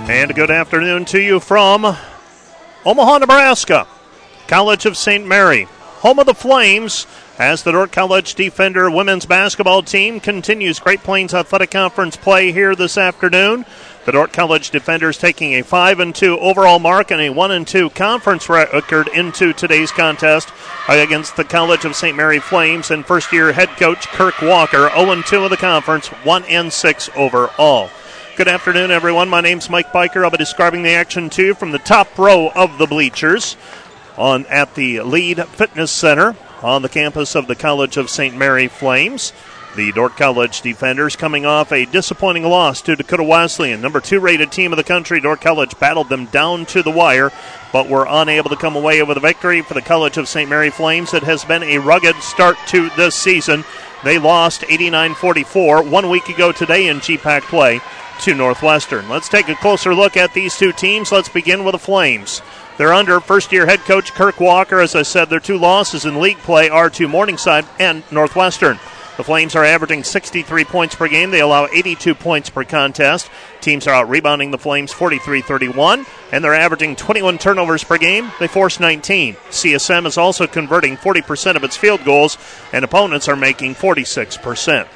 And a good afternoon to you from Omaha, Nebraska. College of St. Mary, home of the Flames, as the Dordt College Defender women's basketball team continues Great Plains Athletic Conference play here this afternoon. The Dordt College Defenders taking a 5-2 overall mark and a 1-2 conference record into today's contest against the College of St. Mary Flames and first-year head coach Kirk Walker, 0-2 of the conference, 1-6 overall. Good afternoon, everyone. My name's Mike Biker. I'll be describing the action to you from the top row of the bleachers at the Lead Fitness Center on the campus of the College of St. Mary Flames. The Dordt College Defenders coming off a disappointing loss to Dakota Wesleyan, number 2 rated team of the country. Dordt College battled them down to the wire, but were unable to come away with a victory for the College of St. Mary Flames. It has been a rugged start to this season. They lost 89-44 1 week ago today in GPAC play to Northwestern. Let's take a closer look at these two teams. Let's begin with the Flames. They're under first-year head coach Kirk Walker. As I said, their two losses in league play are to Morningside and Northwestern. The Flames are averaging 63 points per game. They allow 82 points per contest. Teams are out-rebounding the Flames 43-31, and they're averaging 21 turnovers per game. They force 19. CSM is also converting 40% of its field goals, and opponents are making 46%.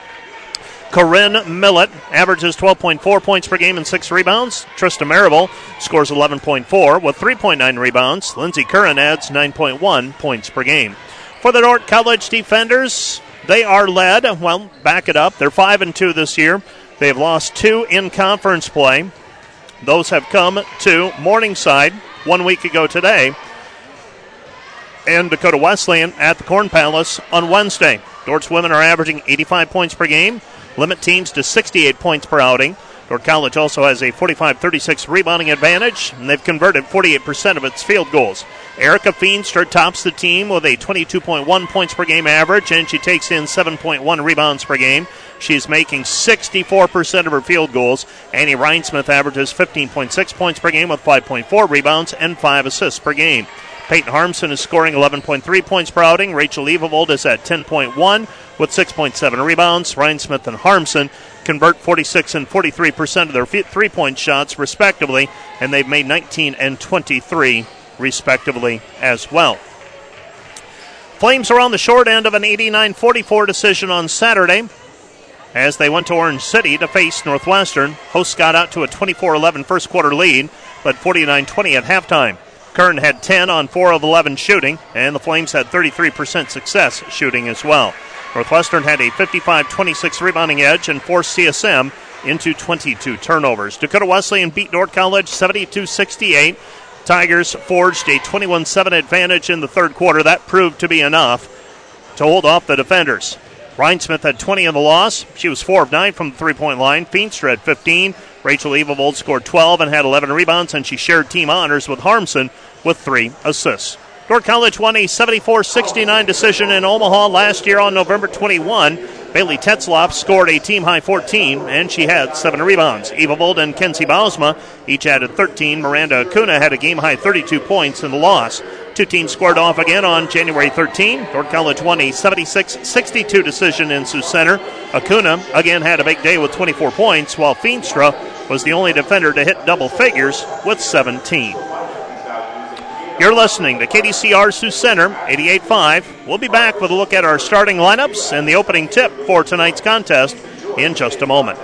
Corinne Millett averages 12.4 points per game and 6 rebounds. Trista Marable scores 11.4 with 3.9 rebounds. Lindsey Curran adds 9.1 points per game. For the Dordt College Defenders, they are led, back it up, they're 5-2 this year. They've lost 2 in conference play. Those have come to Morningside 1 week ago today, and Dakota Wesleyan at the Corn Palace on Wednesday. Dordt's women are averaging 85 points per game. Limit teams to 68 points per outing. Dordt College also has a 45-36 rebounding advantage, and they've converted 48% of its field goals. Erica Feenstra tops the team with a 22.1 points per game average, and she takes in 7.1 rebounds per game. She's making 64% of her field goals. Annie Reinsmith averages 15.6 points per game with 5.4 rebounds and 5 assists per game. Peyton Harmson is scoring 11.3 points per outing. Rachel Evevold is at 10.1 with 6.7 rebounds. Reinsmith and Harmson convert 46 and 43% of their three-point shots, respectively, and they've made 19 and 23, respectively, as well. Flames are on the short end of an 89-44 decision on Saturday as they went to Orange City to face Northwestern. Hosts got out to a 24-11 first-quarter lead, but 49-20 at halftime. Kern had 10 on 4 of 11 shooting, and the Flames had 33% success shooting as well. Northwestern had a 55-26 rebounding edge and forced CSM into 22 turnovers. Dakota Wesleyan beat Dordt College 72-68. Tigers forged a 21-7 advantage in the third quarter. That proved to be enough to hold off the defenders. Reinsmith had 20 in the loss. She was 4 of 9 from the three-point line. Feenstra had 15. Rachel Evevold scored 12 and had 11 rebounds, and she shared team honors with Harmson with 3 assists. Dordt College won a 74-69 decision in Omaha last year on November 21. Bailey Tetzloff scored a team-high 14, and she had 7 rebounds. Evevold and Kenzie Bausma each added 13. Miranda Acuna had a game-high 32 points in the loss. Two teams squared off again on January 13. Dordt College won a 76-62 decision in Sioux Center. Acuna again had a big day with 24 points, while Feenstra was the only defender to hit double figures with 17. You're listening to KDCR Sioux Center, 88.5. We'll be back with a look at our starting lineups and the opening tip for tonight's contest in just a moment.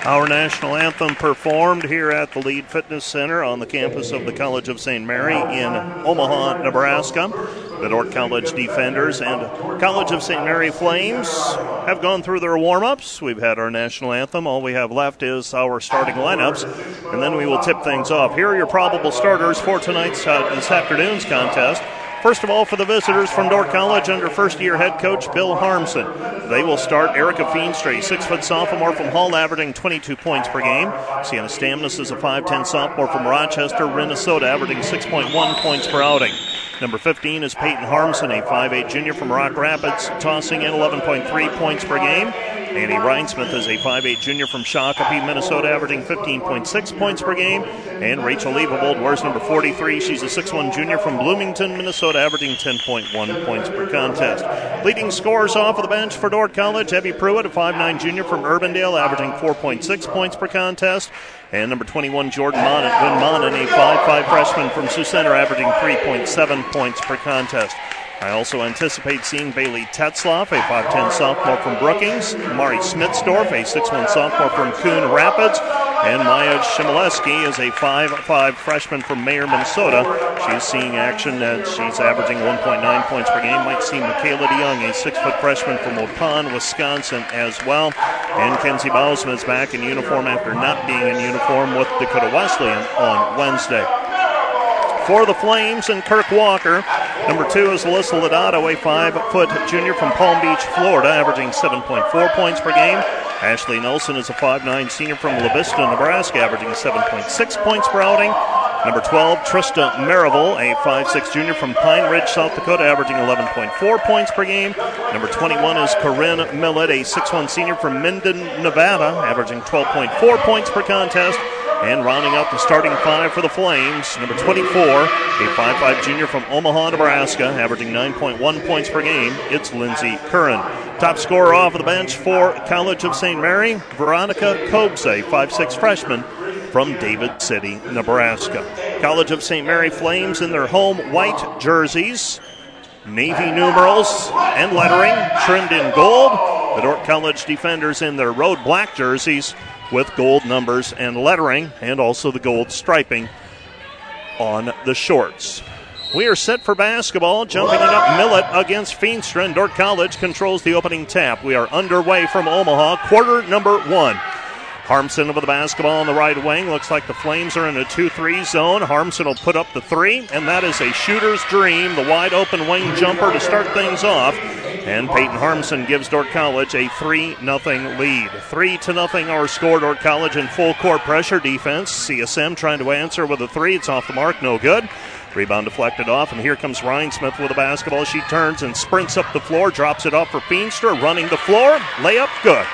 Our national anthem performed here at the Lead Fitness Center on the campus of the College of St. Mary in Omaha, Nebraska. The Dordt College Defenders and College of St. Mary Flames have gone through their warm-ups. We've had our national anthem. All we have left is our starting lineups, and then we will tip things off. Here are your probable starters for tonight's this afternoon's contest. First of all, for the visitors from Dordt College under first-year head coach Bill Harmson. They will start Erica Feenstra, 6-foot sophomore from Hull, averaging 22 points per game. Sienna Stamnus is a 5'10 sophomore from Rochester, Minnesota, averaging 6.1 points per outing. Number 15 is Peyton Harmson, a 5'8 junior from Rock Rapids, tossing in 11.3 points per game. Annie Reinsmith is a 5'8 junior from Shakopee, Minnesota, averaging 15.6 points per game. And Rachel Liebevold wears number 43. She's a 6'1 junior from Bloomington, Minnesota, averaging 10.1 points per contest. Leading scorers off of the bench for Dordt College, Evie Pruitt, a 5'9 junior from Urbandale, averaging 4.6 points per contest. And number 21, Jordan Monin, a 5'5 freshman from Sioux Center, averaging 3.7 points per contest. I also anticipate seeing Bailey Tetzloff, a 5'10 sophomore from Brookings, Mari Smitsdorf, a 6'1 sophomore from Coon Rapids, and Maya Shimoleski is a 5'5 freshman from Mayer, Minnesota. She's seeing action as she's averaging 1.9 points per game. Might see Michaela DeYoung, a 6-foot freshman from Waupun, Wisconsin as well. And Kenzie Bausman is back in uniform after not being in uniform with Dakota Wesleyan on Wednesday. For the Flames and Kirk Walker, number 2 is Alyssa Lodato, a 5-foot junior from Palm Beach, Florida, averaging 7.4 points per game. Ashley Nelson is a 5'9 senior from La Vista, Nebraska, averaging 7.6 points per outing. Number 12, Trista Mariville, a 5'6 junior from Pine Ridge, South Dakota, averaging 11.4 points per game. Number 21 is Corinne Millett, a 6'1 senior from Minden, Nevada, averaging 12.4 points per contest. And rounding out the starting five for the Flames, number 24, a 5'5 junior from Omaha, Nebraska, averaging 9.1 points per game, it's Lindsey Curran. Top scorer off of the bench for College of St. Mary, Veronica Kobes, a 5'6 freshman from David City, Nebraska. College of St. Mary Flames in their home white jerseys, navy numerals and lettering trimmed in gold. The Dordt College Defenders in their road black jerseys with gold numbers and lettering, and also the gold striping on the shorts. We are set for basketball. Jumping it up, Millett against Feenstra, and Dordt College controls the opening tap. We are underway from Omaha, quarter number 1. Harmson with the basketball on the right wing. Looks like the Flames are in a 2-3 zone. Harmson will put up the 3, and that is a shooter's dream, the wide open wing jumper to start things off. And Peyton Harmson gives Dordt College a 3-0 lead. 3-0 our score. Dordt College in full court pressure defense. CSM trying to answer with a 3. It's off the mark, no good. Rebound deflected off, and here comes Reinsmith with the basketball. She turns and sprints up the floor, drops it off for Feenstra, running the floor. Layup, good.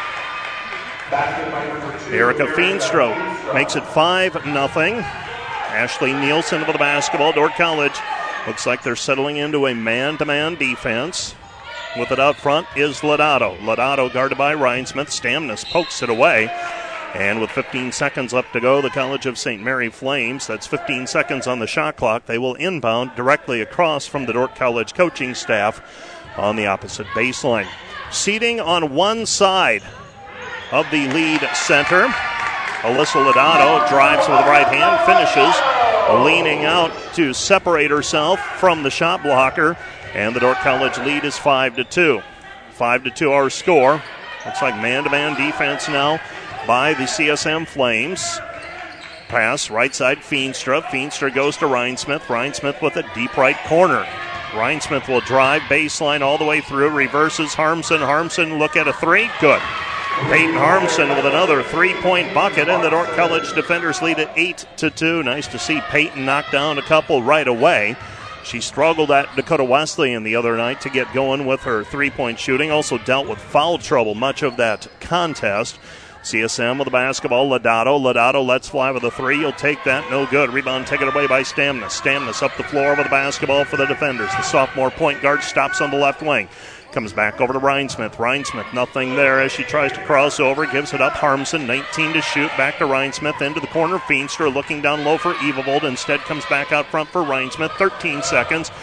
Erica Feenstra makes it 5-0. Ashley Nielsen with the basketball. Dordt College looks like they're settling into a man-to-man defense. With it out front is Lodato. Lodato guarded by Reinsmith. Stamnus pokes it away. And with 15 seconds left to go, the College of St. Mary Flames, that's 15 seconds on the shot clock, they will inbound directly across from the Dordt College coaching staff on the opposite baseline. Seating on one side of the lead center, Alyssa Lodato drives with the right hand, finishes, leaning out to separate herself from the shot blocker. And the Dordt College lead is 5-2. 5-2 our score. Looks like man-to-man defense now by the CSM Flames. Pass right side Feenstra. Feenstra goes to Reinsmith. Reinsmith with a deep right corner. Reinsmith will drive baseline all the way through. Reverses Harmson. Harmson look at a 3. Good. Peyton Harmson with another 3-point bucket, and the Dordt College defenders lead at 8-2. Nice to see Peyton knock down a couple right away. She struggled at Dakota Wesleyan the other night to get going with her 3-point shooting. Also dealt with foul trouble much of that contest. CSM with the basketball. Lodato lets fly with a 3. He'll take that. No good. Rebound taken away by Stamnus. Stamnus up the floor with the basketball for the defenders. The sophomore point guard stops on the left wing. Comes back over to Reinsmith. Reinsmith, nothing there as she tries to cross over. Gives it up. Harmson, 19 to shoot. Back to Reinsmith. Into the corner. Feenstra looking down low for Evevold. Instead comes back out front for Reinsmith. 13 seconds.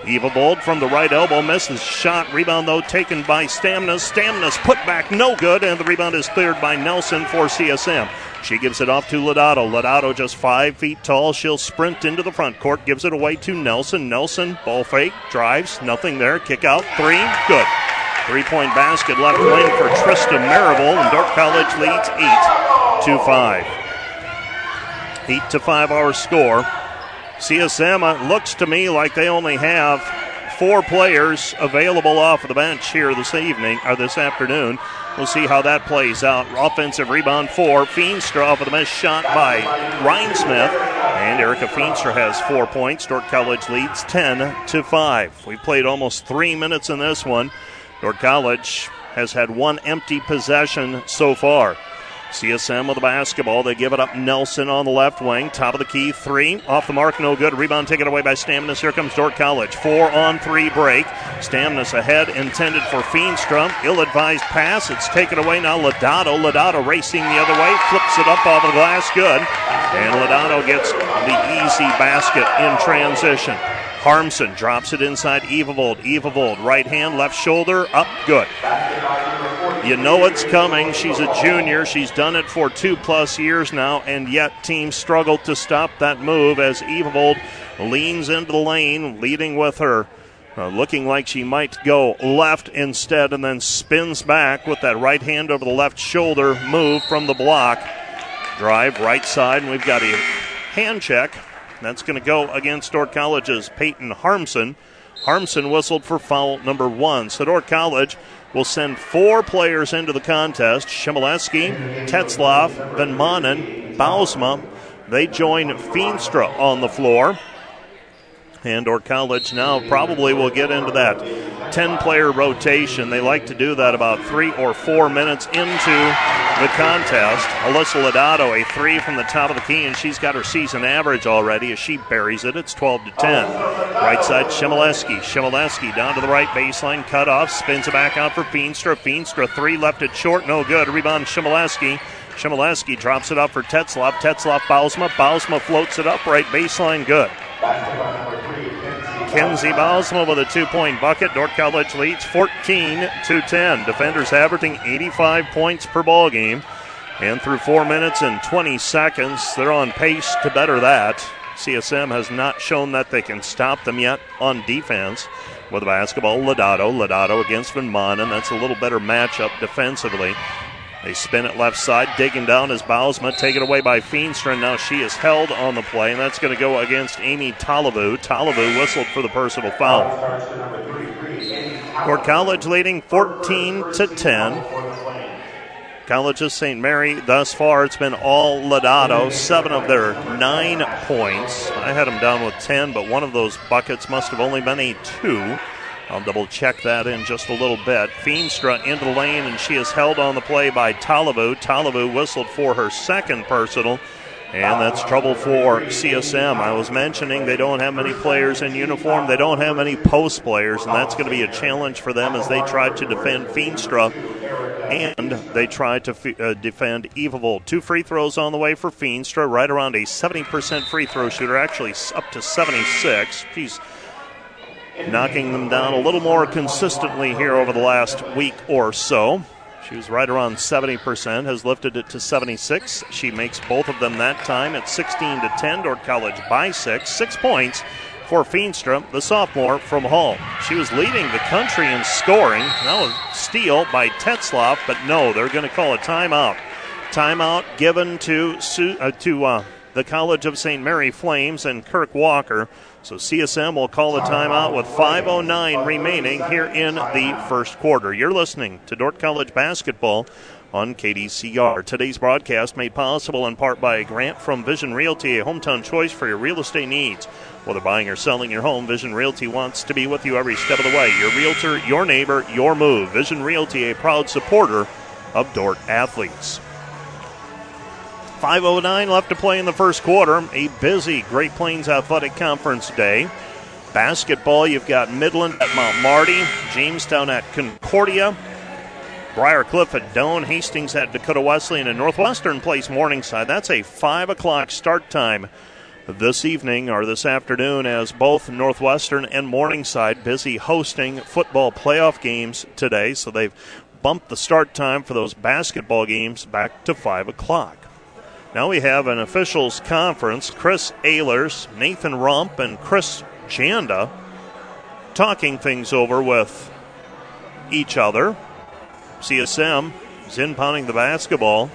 Evavold from the right elbow misses shot. Rebound, though, taken by Stamnas. Stamnas put back, no good, and the rebound is cleared by Nelson for CSM. She gives it off to Lodato. Lodato just 5 feet tall. She'll sprint into the front court, gives it away to Nelson. Nelson, ball fake, drives, nothing there. Kick out, 3, good. 3-point basket left wing for Trista Marable, and Dordt College leads 8-5. 8-5 our score. CSM looks to me like they only have 4 players available off of the bench here this afternoon. We'll see how that plays out. Offensive rebound for Feenstra off of the missed shot by Rhinesmith. And Erica Feenstra has 4 points. Dordt College leads 10-5. We played almost 3 minutes in this one. Dordt College has had 1 empty possession so far. CSM with the basketball. They give it up. Nelson on the left wing. Top of the key. 3. Off the mark. No good. Rebound taken away by Stamnas. Here comes Dordt College. 4-on-3 break. Stamnas ahead. Intended for Feenstra. Ill-advised pass. It's taken away now. Lodato. Lodato racing the other way. Flips it up off the glass. Good. And Lodato gets the easy basket in transition. Harmson drops it inside Evavold. Evavold, right hand, left shoulder, up, good. You know it's coming. She's a junior. She's done it for 2+ years now, and yet teams struggle to stop that move as Evavold leans into the lane, leading with her. Looking like she might go left instead, and then spins back with that right hand over the left shoulder move from the block. Drive right side, and we've got a hand check. That's going to go against Dordt College's Peyton Harmson. Harmson whistled for foul number 1. So Dordt College will send 4 players into the contest. Shimoleski, Tetzlaff, Van Manen, Bausma. They join Feenstra on the floor. And Dordt College now probably will get into that 10-player rotation. They like to do that about 3 or 4 minutes into the contest. Alyssa Lodato, a 3 from the top of the key, and she's got her season average already. As she buries it, it's 12-10. Right side, Shimoleski. Shimoleski down to the right baseline, cut off, spins it back out for Feenstra. Feenstra, 3, left it short, no good. Rebound, Shimoleski. Shimoleski drops it up for Tetzlaff. Tetzlaff, Bausma. Bausma floats it up, right baseline, good. Kenzie Bausma with a 2-point bucket. Dordt College leads 14-10. Defenders averaging 85 points per ball game. And through 4 minutes and 20 seconds, they're on pace to better that. CSM has not shown that they can stop them yet on defense. With the basketball, Lodato. Lodato against Van Manen. That's a little better matchup defensively. They spin it left side, digging down as Bausma, taken away by Feenstra, and now she is held on the play, and that's going to go against Amy Talavu. Talavu whistled for the personal foul. Dordt College leading 14-10. College of St. Mary, thus far, it's been all Lodato, 7 of their 9 points. I had them down with 10, but one of those buckets must have only been a 2. I'll double check that in just a little bit. Feenstra into the lane, and she is held on the play by Talavu. Talavu whistled for her second personal, and that's trouble for CSM. I was mentioning they don't have many players in uniform. They don't have many post players, and that's going to be a challenge for them as they try to defend Feenstra, and they try to defend Evavold. 2 free throws on the way for Feenstra, right around a 70% free throw shooter, actually up to 76. She's knocking them down a little more consistently here over the last week or so. She was right around 70%, has lifted it to 76. She makes both of them that time at 16-10. Dordt College by 6. 6 points for Feenstra, the sophomore from Hull. She was leading the country in scoring. Now a steal by Tetzlaff, but no, they're going to call a timeout. Timeout given to the College of St. Mary Flames and Kirk Walker. So CSM will call a timeout with 5:09 remaining here in the first quarter. You're listening to Dordt College basketball on KDCR. Today's broadcast made possible in part by a grant from Vision Realty, a hometown choice for your real estate needs. Whether buying or selling your home, Vision Realty wants to be with you every step of the way. Your realtor, your neighbor, your move. Vision Realty, a proud supporter of Dordt athletes. 5:09 left to play in the first quarter. A busy Great Plains Athletic Conference day. Basketball, you've got Midland at Mount Marty, Jamestown at Concordia, Briarcliff at Doane, Hastings at Dakota Wesleyan, and Northwestern plays Morningside. That's a 5 o'clock start time this evening or this afternoon, as both Northwestern and Morningside busy hosting football playoff games today. So they've bumped the start time for those basketball games back to 5 o'clock. Now we have an officials conference. Chris Ehlers, Nathan Rump, and Chris Janda talking things over with each other. CSM is inbounding the basketball.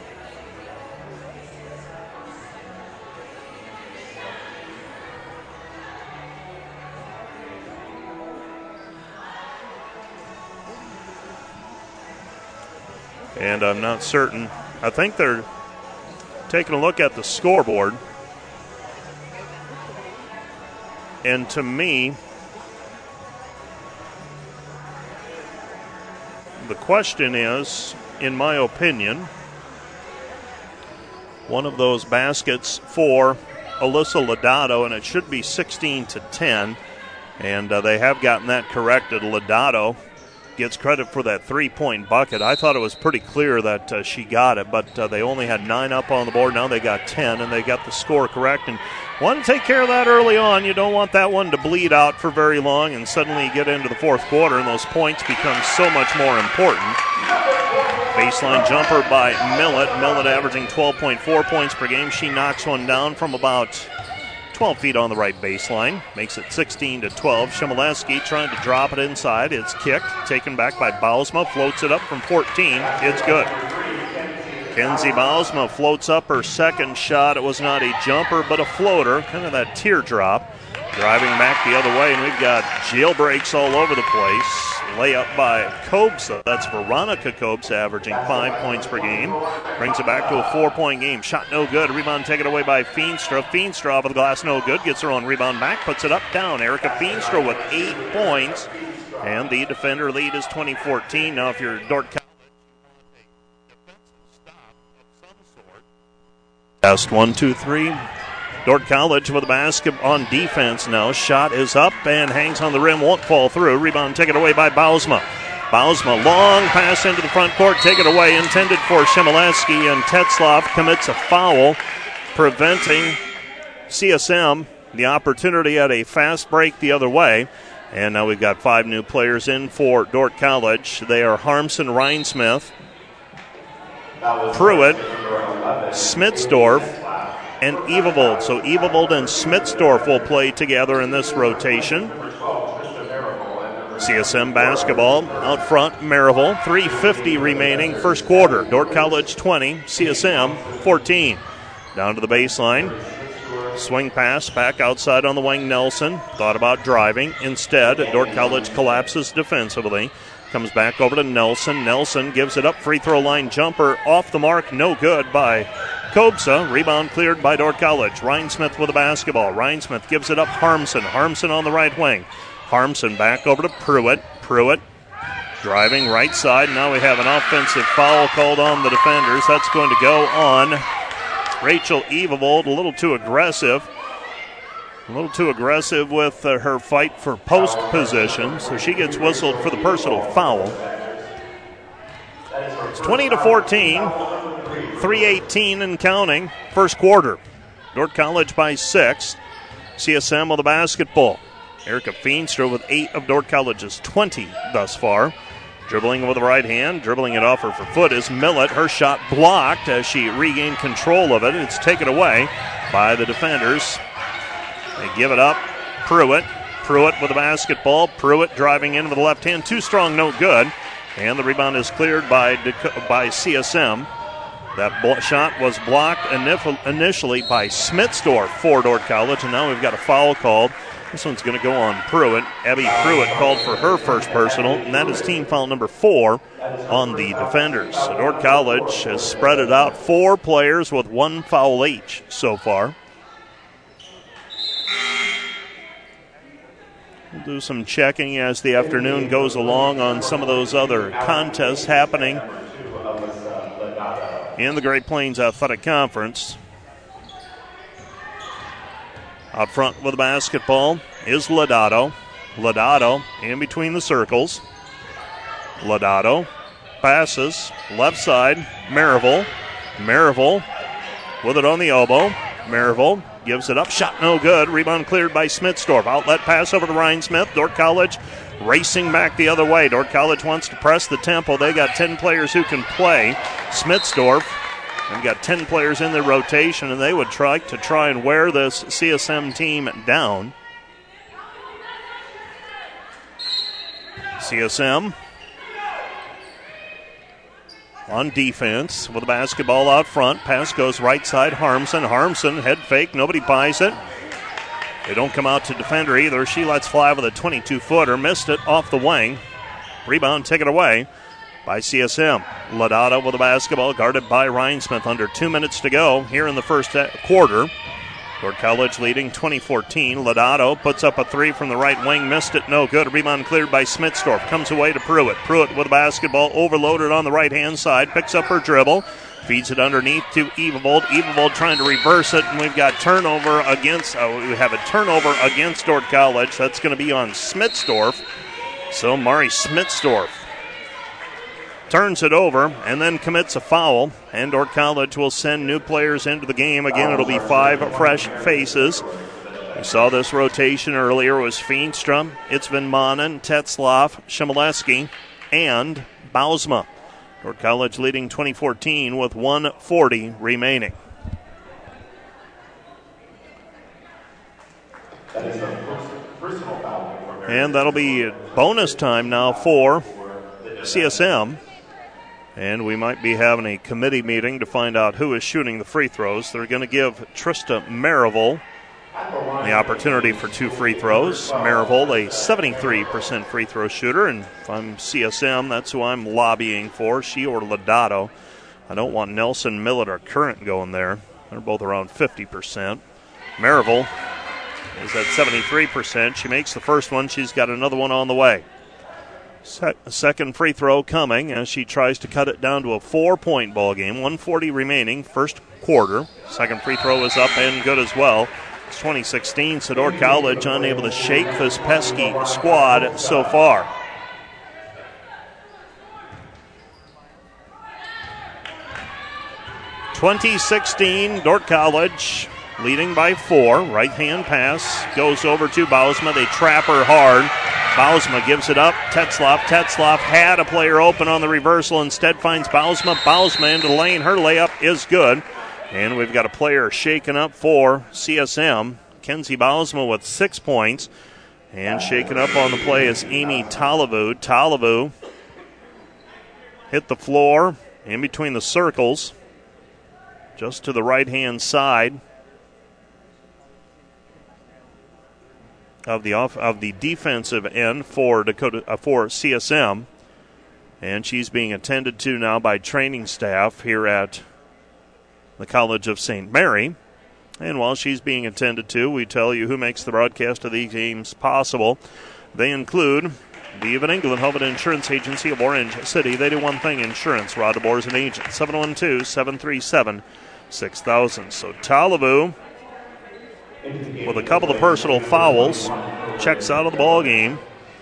And I'm not certain. I think they're taking a look at the scoreboard. And to me, the question is, in my opinion, one of those baskets for Alyssa Lodato, and it should be 16-10. And they have gotten that corrected. Lodato gets credit for that three-point bucket. I thought it was pretty clear that she got it, but they only had 9 up on the board. Now they got 10, and they got the score correct. And want to take care of that early on. You don't want that one to bleed out for very long, and suddenly you get into the fourth quarter, and those points become so much more important. Baseline jumper by Millett. Millett averaging 12.4 points per game. She knocks one down from about 12 feet on the right baseline. Makes it 16-12. Shimoleski trying to drop it inside. It's kicked. Taken back by Bausma. Floats it up from 14. It's good. Kenzie Bausma floats up her second shot. It was not a jumper, but a floater. Kind of that teardrop. Driving back the other way, and we've got jailbreaks all over the place. Layup by Kobsa. That's Veronica Kobsa, averaging 5 points per game. Brings it back to a 4-point game. Shot no good. Rebound taken away by Feenstra. Feenstra off of the glass, no good. Gets her own rebound back. Puts it up, down. Erica Feenstra with 8 points. And the defender lead is 20-14. Now if you're Dordt College, test 1, 2, 3. Dordt College with a basket on defense now. Shot is up and hangs on the rim, won't fall through. Rebound taken away by Bausma. Bausma, long pass into the front court, taken away, intended for Shimoleski, and Tetzlaff commits a foul, preventing CSM the opportunity at a fast break the other way. And now we've got 5 new players in for Dordt College. They are Harmson, Reinsmith, Pruitt, Smitsdorf, and Evavold. So Evavold and Smitsdorf will play together in this rotation. CSM basketball out front, Maryville. 3:50 remaining, first quarter. Dordt College 20, CSM 14. Down to the baseline. Swing pass back outside on the wing, Nelson. Thought about driving. Instead, Dordt College collapses defensively. Comes back over to Nelson. Nelson gives it up. Free throw line jumper off the mark. No good by Kobsa. Rebound cleared by Dordt College. Reinsmith with the basketball. Reinsmith gives it up. Harmson. Harmson on the right wing. Harmson back over to Pruitt. Pruitt driving right side. Now we have an offensive foul called on the defenders. That's going to go on Rachel Evavold. A little too aggressive. A little too aggressive with her fight for post position. So she gets whistled for the personal foul. It's 20-14. 3:18 and counting. First quarter. Dordt College by 6. CSM with the basketball. Erica Feenstra with 8 of Dordt College's 20 thus far. Dribbling with the right hand. Dribbling it off her foot is Millett. Her shot blocked as she regained control of it. It's taken away by the defenders. They give it up. Pruitt. Pruitt with the basketball. Pruitt driving in with the left hand. Too strong, no good. And the rebound is cleared by CSM. That shot was blocked initially by Smitsdorf for Dordt College, and now we've got a foul called. This one's going to go on Pruitt. Abby Pruitt called for her first personal, and that is team foul number 4 on the defenders. So Dordt College has spread it out. 4 players with 1 foul each so far. We'll do some checking as the afternoon goes along on some of those other contests happening in the Great Plains Athletic Conference. Out front with the basketball is Lodato. Lodato in between the circles. Lodato passes left side. Maryville. Maryville with it on the elbow. Maryville gives it up. Shot no good. Rebound cleared by Smitsdorf. Outlet pass over to Ryan Smith. Dordt College racing back the other way. Dordt College wants to press the tempo. They got 10 players who can play. Smitsdorf, they've got 10 players in their rotation, and they would try and wear this CSM team down. CSM on defense with the basketball out front. Pass goes right side. Harmson. Harmson, head fake. Nobody buys it. They don't come out to defend her either. She lets fly with a 22-footer. Missed it off the wing. Rebound taken away by CSM. Lodato with the basketball, guarded by Ryan Smith. Under 2 minutes to go here in the first quarter. Dordt College leading 20-14. Lodato puts up a three from the right wing. Missed it, no good. Rebound cleared by Smitsdorf. Comes away to Pruitt. Pruitt with the basketball, overloaded on the right-hand side. Picks up her dribble. Feeds it underneath to Evavold. Evavold trying to reverse it, and we've got turnover against. We have a turnover against Dordt College. That's going to be on Smitsdorf. So Mari Smitsdorf turns it over and then commits a foul, and Dordt College will send new players into the game. Again, it'll be 5 fresh faces. We saw this rotation earlier. It was Feenstra, Itzvan Mannen, Tetzlaff, Shimoleski, and Bausma. Dordt College leading 20-14 with 1:40 remaining. And that'll be bonus time now for CSM. And we might be having a committee meeting to find out who is shooting the free throws. They're going to give Trista Maryville the opportunity for 2 free throws. Maryville, a 73% free throw shooter, and if I'm CSM, that's who I'm lobbying for, she or Lodato. I don't want Nelson, Millett, or Current going there. They're both around 50%. Maryville is at 73%. She makes the first one. She's got another one on the way. Second free throw coming as she tries to cut it down to a 4-point ball game. 1:40 remaining, first quarter. Second free throw is up and good as well. It's 2016, so Dordt College unable to shake this pesky squad so far. (2016) Dordt College leading by 4. Right-hand pass goes over to Bausma. They trap her hard. Bausma gives it up. Tetzlaff had a player open on the reversal. Instead finds Bausma. Bausma into the lane. Her layup is good. And we've got a player shaken up for CSM. Kenzie Bausma with 6 points. And shaken up on the play is Amy Talavu. Talavu hit the floor in between the circles, just to the right-hand side of the defensive end for CSM, and she's being attended to now by training staff here at the College of St. Mary. And while she's being attended to, we tell you who makes the broadcast of these games possible. They include the Van Engelen Home and Insurance Agency of Orange City. They do one thing: insurance. Rod DeBoer is an agent. 712-737-6000. So Talavu, with a couple of personal fouls, checks out of the ball game.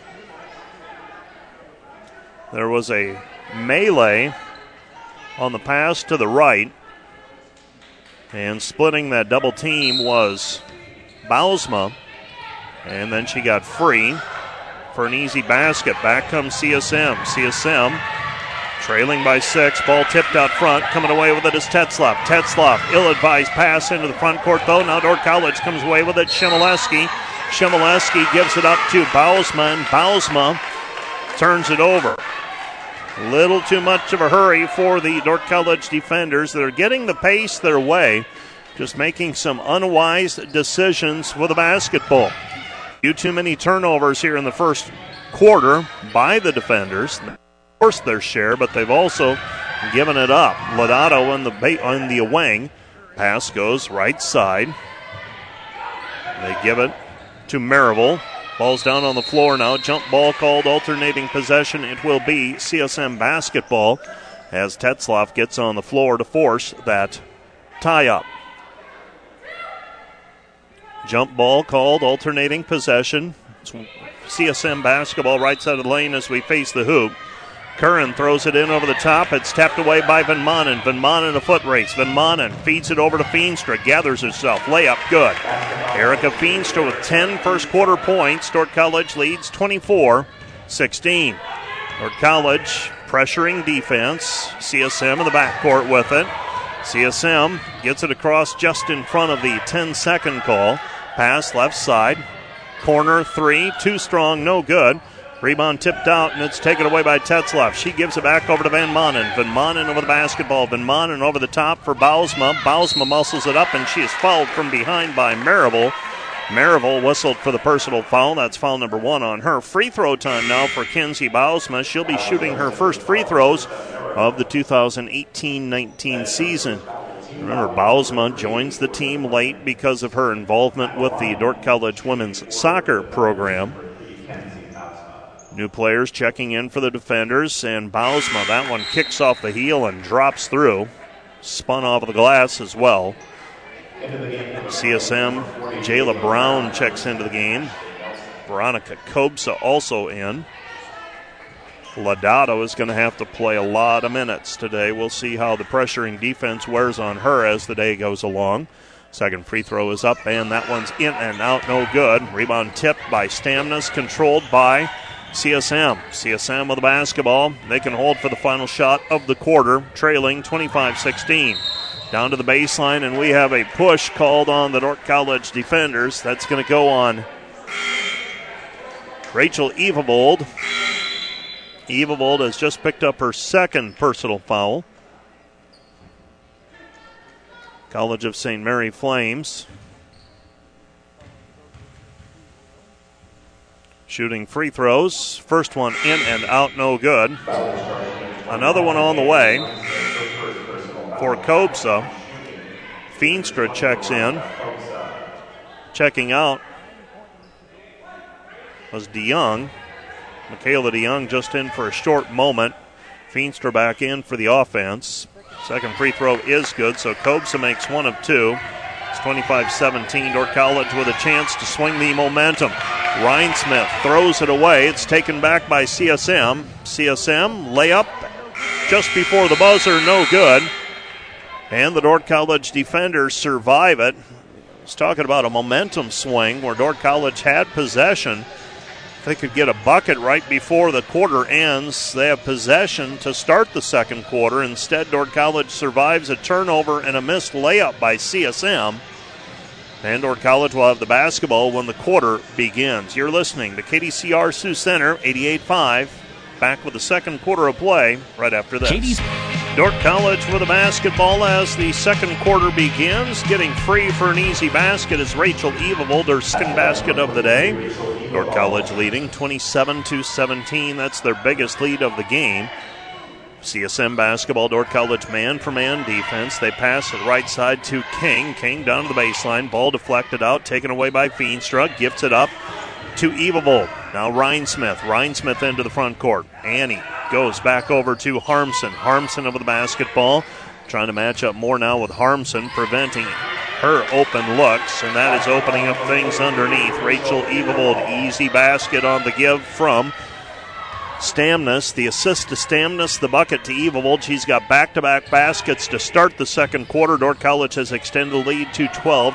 There was a melee on the pass to the right, and splitting that double team was Bausma, and then she got free for an easy basket. Back comes CSM. CSM trailing by 6. Ball tipped out front. Coming away with it is Tetzlaff. Tetzlaff, ill-advised pass into the front court, though. Now Dordt College comes away with it. Shimoleski gives it up to Bausma, and Bausma turns it over. Little too much of a hurry for the Dordt College defenders. They're getting the pace their way, just making some unwise decisions with the basketball. Too many turnovers here in the first quarter by the defenders. Forced their share, but they've also given it up. Lodato on the wing. Pass goes right side. They give it to Maryville. Ball's down on the floor now. Jump ball called, alternating possession. It will be CSM basketball as Tetzlaff gets on the floor to force that tie-up. Jump ball called, alternating possession. It's CSM basketball right side of the lane as we face the hoop. Curran throws it in over the top. It's tapped away by Van Manen. Van Manen a foot race. Van Manen feeds it over to Feenstra. Gathers herself. Layup good. Erica Feenstra with 10 first quarter points. Dordt College leads 24-16. Dordt College pressuring defense. CSM in the backcourt with it. CSM gets it across just in front of the 10-second call. Pass left side. Corner three. Too strong. No good. Rebound tipped out, and it's taken away by Tetzlaff. She gives it back over to Van Manen. Van Manen over the basketball. Van Manen over the top for Bausma. Bausma muscles it up, and she is fouled from behind by Marable. Marable whistled for the personal foul. That's foul number 1 on her. Free throw time now for Kenzie Bausma. She'll be shooting her first free throws of the 2018-19 season. Remember, Bausma joins the team late because of her involvement with the Dordt College women's soccer program. New players checking in for the defenders, and Bausma, that one kicks off the heel and drops through. Spun off of the glass as well. CSM, Jayla Brown checks into the game. Veronica Kobsa also in. Lodato is going to have to play a lot of minutes today. We'll see how the pressuring defense wears on her as the day goes along. Second free throw is up, and that one's in and out, no good. Rebound tipped by Stamnas, controlled by CSM. CSM with the basketball. They can hold for the final shot of the quarter, trailing 25-16. Down to the baseline, and we have a push called on the Dordt College defenders. That's going to go on Rachel Evavold. Evavold has just picked up her second personal foul. College of St. Mary Flames shooting free throws. First one in and out, no good. Another one on the way for Kobsa. Feenstra checks in. Checking out was DeYoung. Michaela DeYoung just in for a short moment. Feenstra back in for the offense. Second free throw is good, so Kobsa makes one of two. It's 25-17. Dordt College with a chance to swing the momentum. Rhinesmith throws it away. It's taken back by CSM. CSM layup just before the buzzer, no good. And the Dordt College defenders survive it. I was talking about a momentum swing where Dordt College had possession. If they could get a bucket right before the quarter ends, they have possession to start the second quarter. Instead, Dordt College survives a turnover and a missed layup by CSM. And Dordt College will have the basketball when the quarter begins. You're listening to KDCR Sioux Center, 88.5. Back with the second quarter of play right after this. Dordt College with a basketball as the second quarter begins. Getting free for an easy basket is Rachel Evavold, her second basket of the day. Dordt College leading 27-17. That's their biggest lead of the game. CSM basketball, Dordt College man-for-man defense. They pass it right side to King. King down to the baseline. Ball deflected out, taken away by Feenstra. Gifts it up to Evavold. Now Rhinesmith. Rhinesmith into the front court. Annie goes back over to Harmson. Harmson over the basketball. Trying to match up more now with Harmson, preventing her open looks, and that is opening up things underneath. Rachel Evavold, easy basket on the give from Stamnas. The assist to Stamnas, the bucket to Evavold. She's got back-to-back baskets to start the second quarter. Dordt College has extended the lead to 12,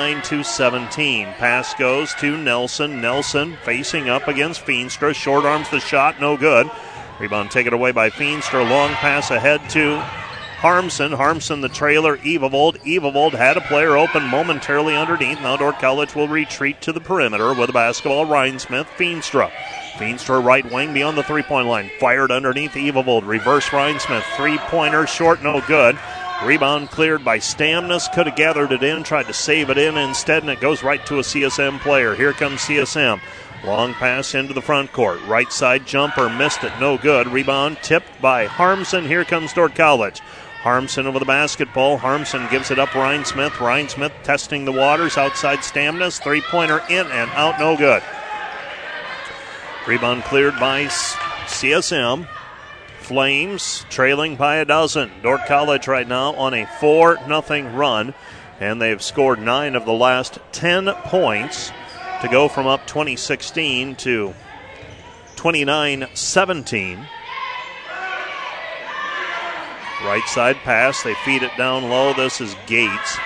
29-17. Pass goes to Nelson. Nelson facing up against Feenstra. Short arms the shot, no good. Rebound taken away by Feenstra. Long pass ahead to Harmson. Harmson the trailer. Evavold. Evavold had a player open momentarily underneath. Now Dordt College will retreat to the perimeter with a basketball. Rhinesmith. Feenstra. Feenstra right wing beyond the three-point line. Fired underneath Evavold. Reverse Rhinesmith. Three-pointer short, no good. Rebound cleared by Stamnas. Could have gathered it in, tried to save it in instead, and it goes right to a CSM player. Here comes CSM. Long pass into the front court. Right side jumper, missed it, no good. Rebound tipped by Harmson. Here comes Dordt College. Harmson over the basketball. Harmson gives it up Rhinesmith. Rhinesmith testing the waters outside Stamnas. Three-pointer in and out, no good. Rebound cleared by CSM. Flames trailing by a dozen. Dordt College right now on a 4-0 run, and they've scored 9 of the last 10 points to go from up 20-16 to 29-17. Right side pass. They feed it down low. This is Gates.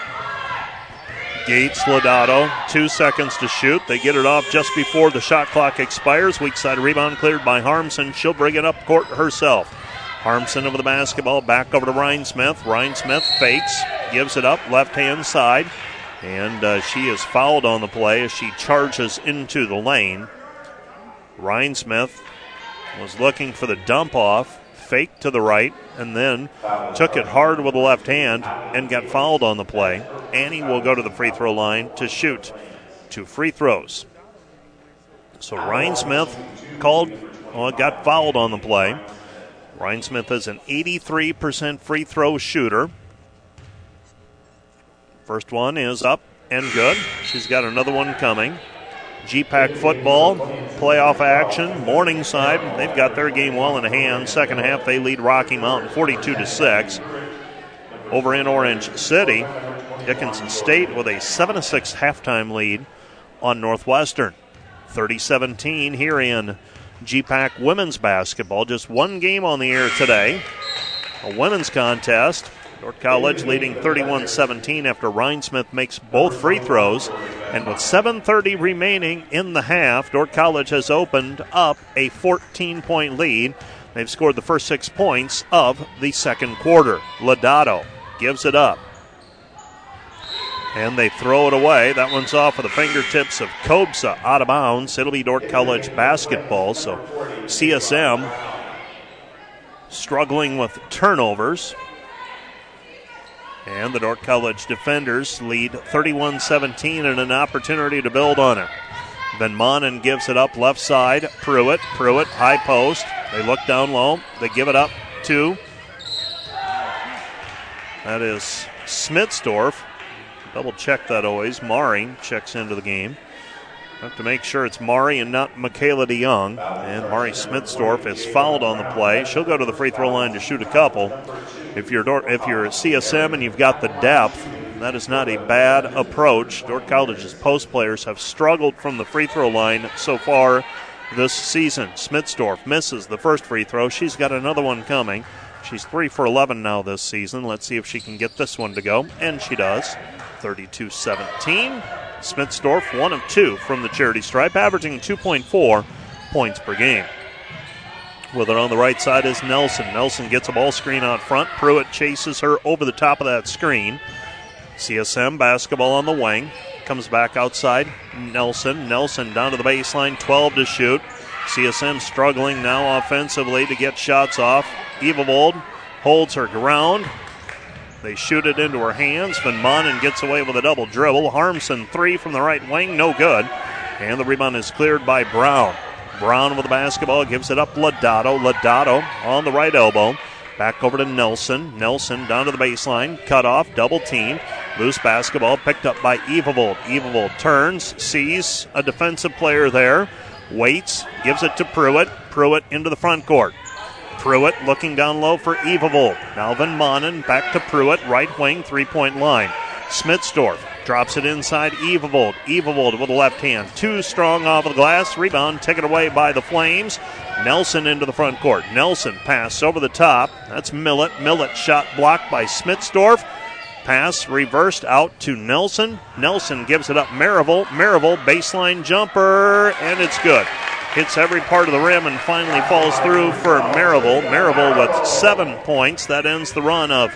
Lodato, 2 seconds to shoot. They get it off just before the shot clock expires. Weak side rebound cleared by Harmson. She'll bring it up court herself. Harmson over the basketball, back over to Ryan Smith. Ryan Smith fakes, gives it up, left-hand side. And she is fouled on the play as she charges into the lane. Ryan Smith was looking for the dump off, faked to the right, and then took it hard with the left hand and got fouled on the play. Annie will go to the free throw line to shoot 2 free throws. So Ryan Smith got fouled on the play. Ryan Smith is an 83% free throw shooter. First one is up and good. She's got another one coming. GPAC football, playoff action, Morningside. They've got their game well in hand. Second half, they lead Rocky Mountain 42-6. Over in Orange City, Dickinson State with a 7-6 halftime lead on Northwestern. 30-17 here in GPAC women's basketball. Just one game on the air today. A women's contest. Dordt College leading 31-17 after Ryan Smith makes both free throws. And with 7:30 remaining in the half, Dordt College has opened up a 14-point lead. They've scored the first 6 points of the second quarter. Lodato gives it up. And they throw it away. That one's off of the fingertips of Kobsa, out of bounds. It'll be Dordt College basketball. So CSM struggling with turnovers. And the Dordt College defenders lead 31-17 and an opportunity to build on it. Van Manen gives it up left side. Pruitt, high post. They look down low. They give it up to, that is Smitsdorf. Double check that always. Mari checks into the game. Have to make sure it's Mari and not Michaela DeYoung. And Mari Smitsdorf is fouled on the play. She'll go to the free throw line to shoot a couple. If you're CSM and you've got the depth, that is not a bad approach. Dordt College's post players have struggled from the free throw line so far this season. Smitsdorf misses the first free throw. She's got another one coming. She's 3 for 11 now this season. Let's see if she can get this one to go. And she does. 32-17. Smitsdorf, 1 of 2 from the charity stripe, averaging 2.4 points per game. With it on the right side is Nelson. Nelson gets a ball screen out front. Pruitt chases her over the top of that screen. CSM basketball on the wing. Comes back outside. Nelson down to the baseline. 12 to shoot. CSM struggling now offensively to get shots off. Evavold holds her ground. They shoot it into her hands. Van Manen gets away with a double dribble. Harmson 3 from the right wing. No good. And the rebound is cleared by Brown. Brown with the basketball, gives it up Lodato. Lodato on the right elbow. Back over to Nelson. Nelson down to the baseline. Cut off, double team. Loose basketball picked up by Evavold. Evavold turns, sees a defensive player there. Waits, gives it to Pruitt. Pruitt into the front court. Pruitt looking down low for Evavold. Now Van Manen back to Pruitt, right wing, 3-point line. Smitsdorf drops it inside Evavold. Evavold with the left hand. Too strong off of the glass. Rebound taken away by the Flames. Nelson into the front court. Nelson pass over the top. That's Millett. Millett shot blocked by Smitsdorf. Pass reversed out to Nelson. Nelson gives it up Mariville. Mariville baseline jumper, and it's good. Hits every part of the rim and finally falls through for Mariville. Mariville with 7 points. That ends the run of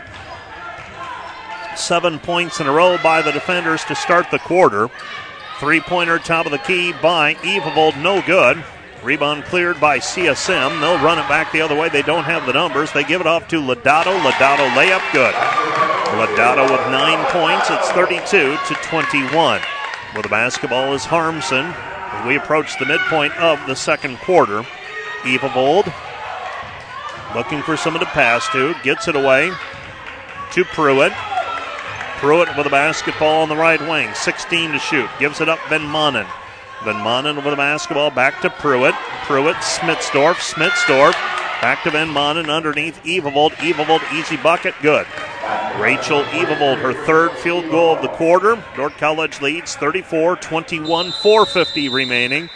7 points in a row by the defenders to start the quarter. 3-pointer top of the key by Evavold, no good. Rebound cleared by CSM. They'll run it back the other way. They don't have the numbers. They give it off to Lodato. Lodato layup good. Lodato with 9 points. It's 32-21. With the basketball is Harmson. As we approach the midpoint of the second quarter, Evavold looking for someone to pass to. Gets it away to Pruitt. Pruitt with the basketball on the right wing. 16 to shoot. Gives it up Van Manen. Van Manen with the basketball back to Pruitt. Pruitt, Smitsdorf. Smitsdorf back to Van Manen underneath Evavold. Evavold, easy bucket, good. Rachel Evavold, her third field goal of the quarter. Dordt College leads 34-21, 4:50 remaining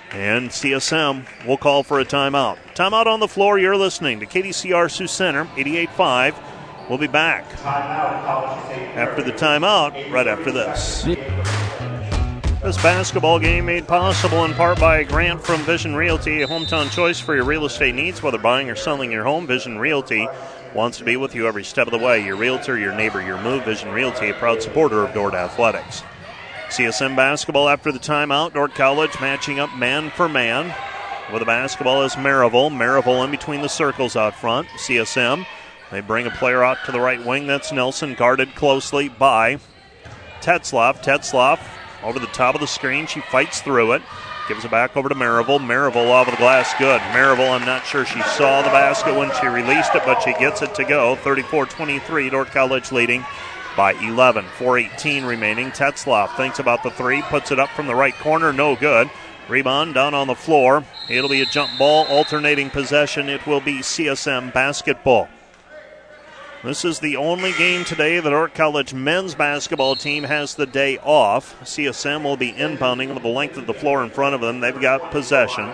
And CSM will call for a timeout. Timeout on the floor. You're listening to KDCR Sioux Center, 88.5. We'll be back after the timeout, right after this. This basketball game made possible in part by a grant from Vision Realty, a hometown choice for your real estate needs, whether buying or selling your home. Vision Realty wants to be with you every step of the way. Your realtor, your neighbor, your move. Vision Realty, a proud supporter of Dordt Athletics. CSM basketball after the timeout. Dordt College matching up man for man. With the basketball is Maryville. Maryville in between the circles out front. CSM, they bring a player out to the right wing. That's Nelson, guarded closely by Tetzloff. Tetzloff over the top of the screen. She fights through it. Gives it back over to Maryville. Maryville off of the glass. Good. Maryville, I'm not sure she saw the basket when she released it, but she gets it to go. 34-23, Dordt College leading by 11. 4:18 remaining. Tetzloff thinks about the three. Puts it up from the right corner. No good. Rebound down on the floor. It'll be a jump ball. Alternating possession. It will be CSM basketball. This is the only game today the Dordt College men's basketball team has the day off. CSM will be inbounding with the length of the floor in front of them. They've got possession.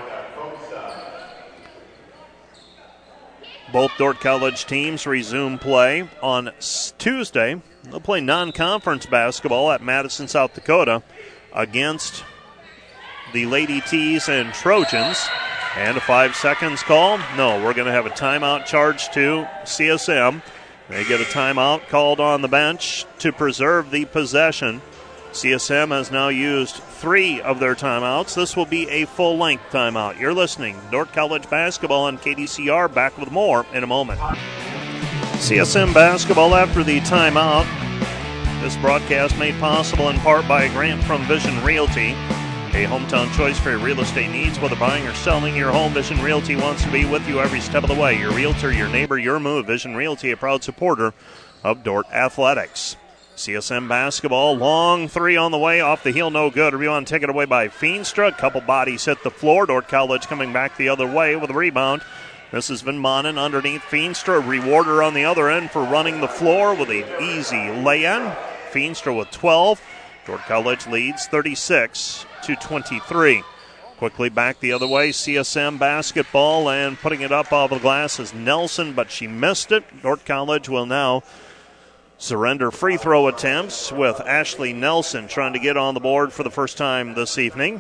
Both Dordt College teams resume play on Tuesday. They'll play non-conference basketball at Madison, South Dakota against the Lady Tees and Trojans. And a 5 seconds call? No, we're going to have a timeout charge to CSM. They get a timeout called on the bench to preserve the possession. CSM has now used 3 of their timeouts. This will be a full-length timeout. You're listening. Dordt College basketball on KDCR. Back with more in a moment. CSM basketball after the timeout. This broadcast made possible in part by a grant from Vision Realty, a hometown choice for your real estate needs, whether buying or selling your home. Vision Realty wants to be with you every step of the way. Your realtor, your neighbor, your move. Vision Realty, a proud supporter of Dordt Athletics. CSM basketball, long three on the way, off the heel, no good. Rebound taken away by Feenstra. A couple bodies hit the floor. Dordt College coming back the other way with a rebound. This is Van Manen underneath Feenstra. Rewarder on the other end for running the floor with an easy lay-in. Feenstra with 12. Dordt College leads 36-23. Quickly back the other way, CSM basketball, and putting it up off the glass is Nelson, but she missed it. Dordt College will now surrender free throw attempts with Ashley Nelson trying to get on the board for the first time this evening.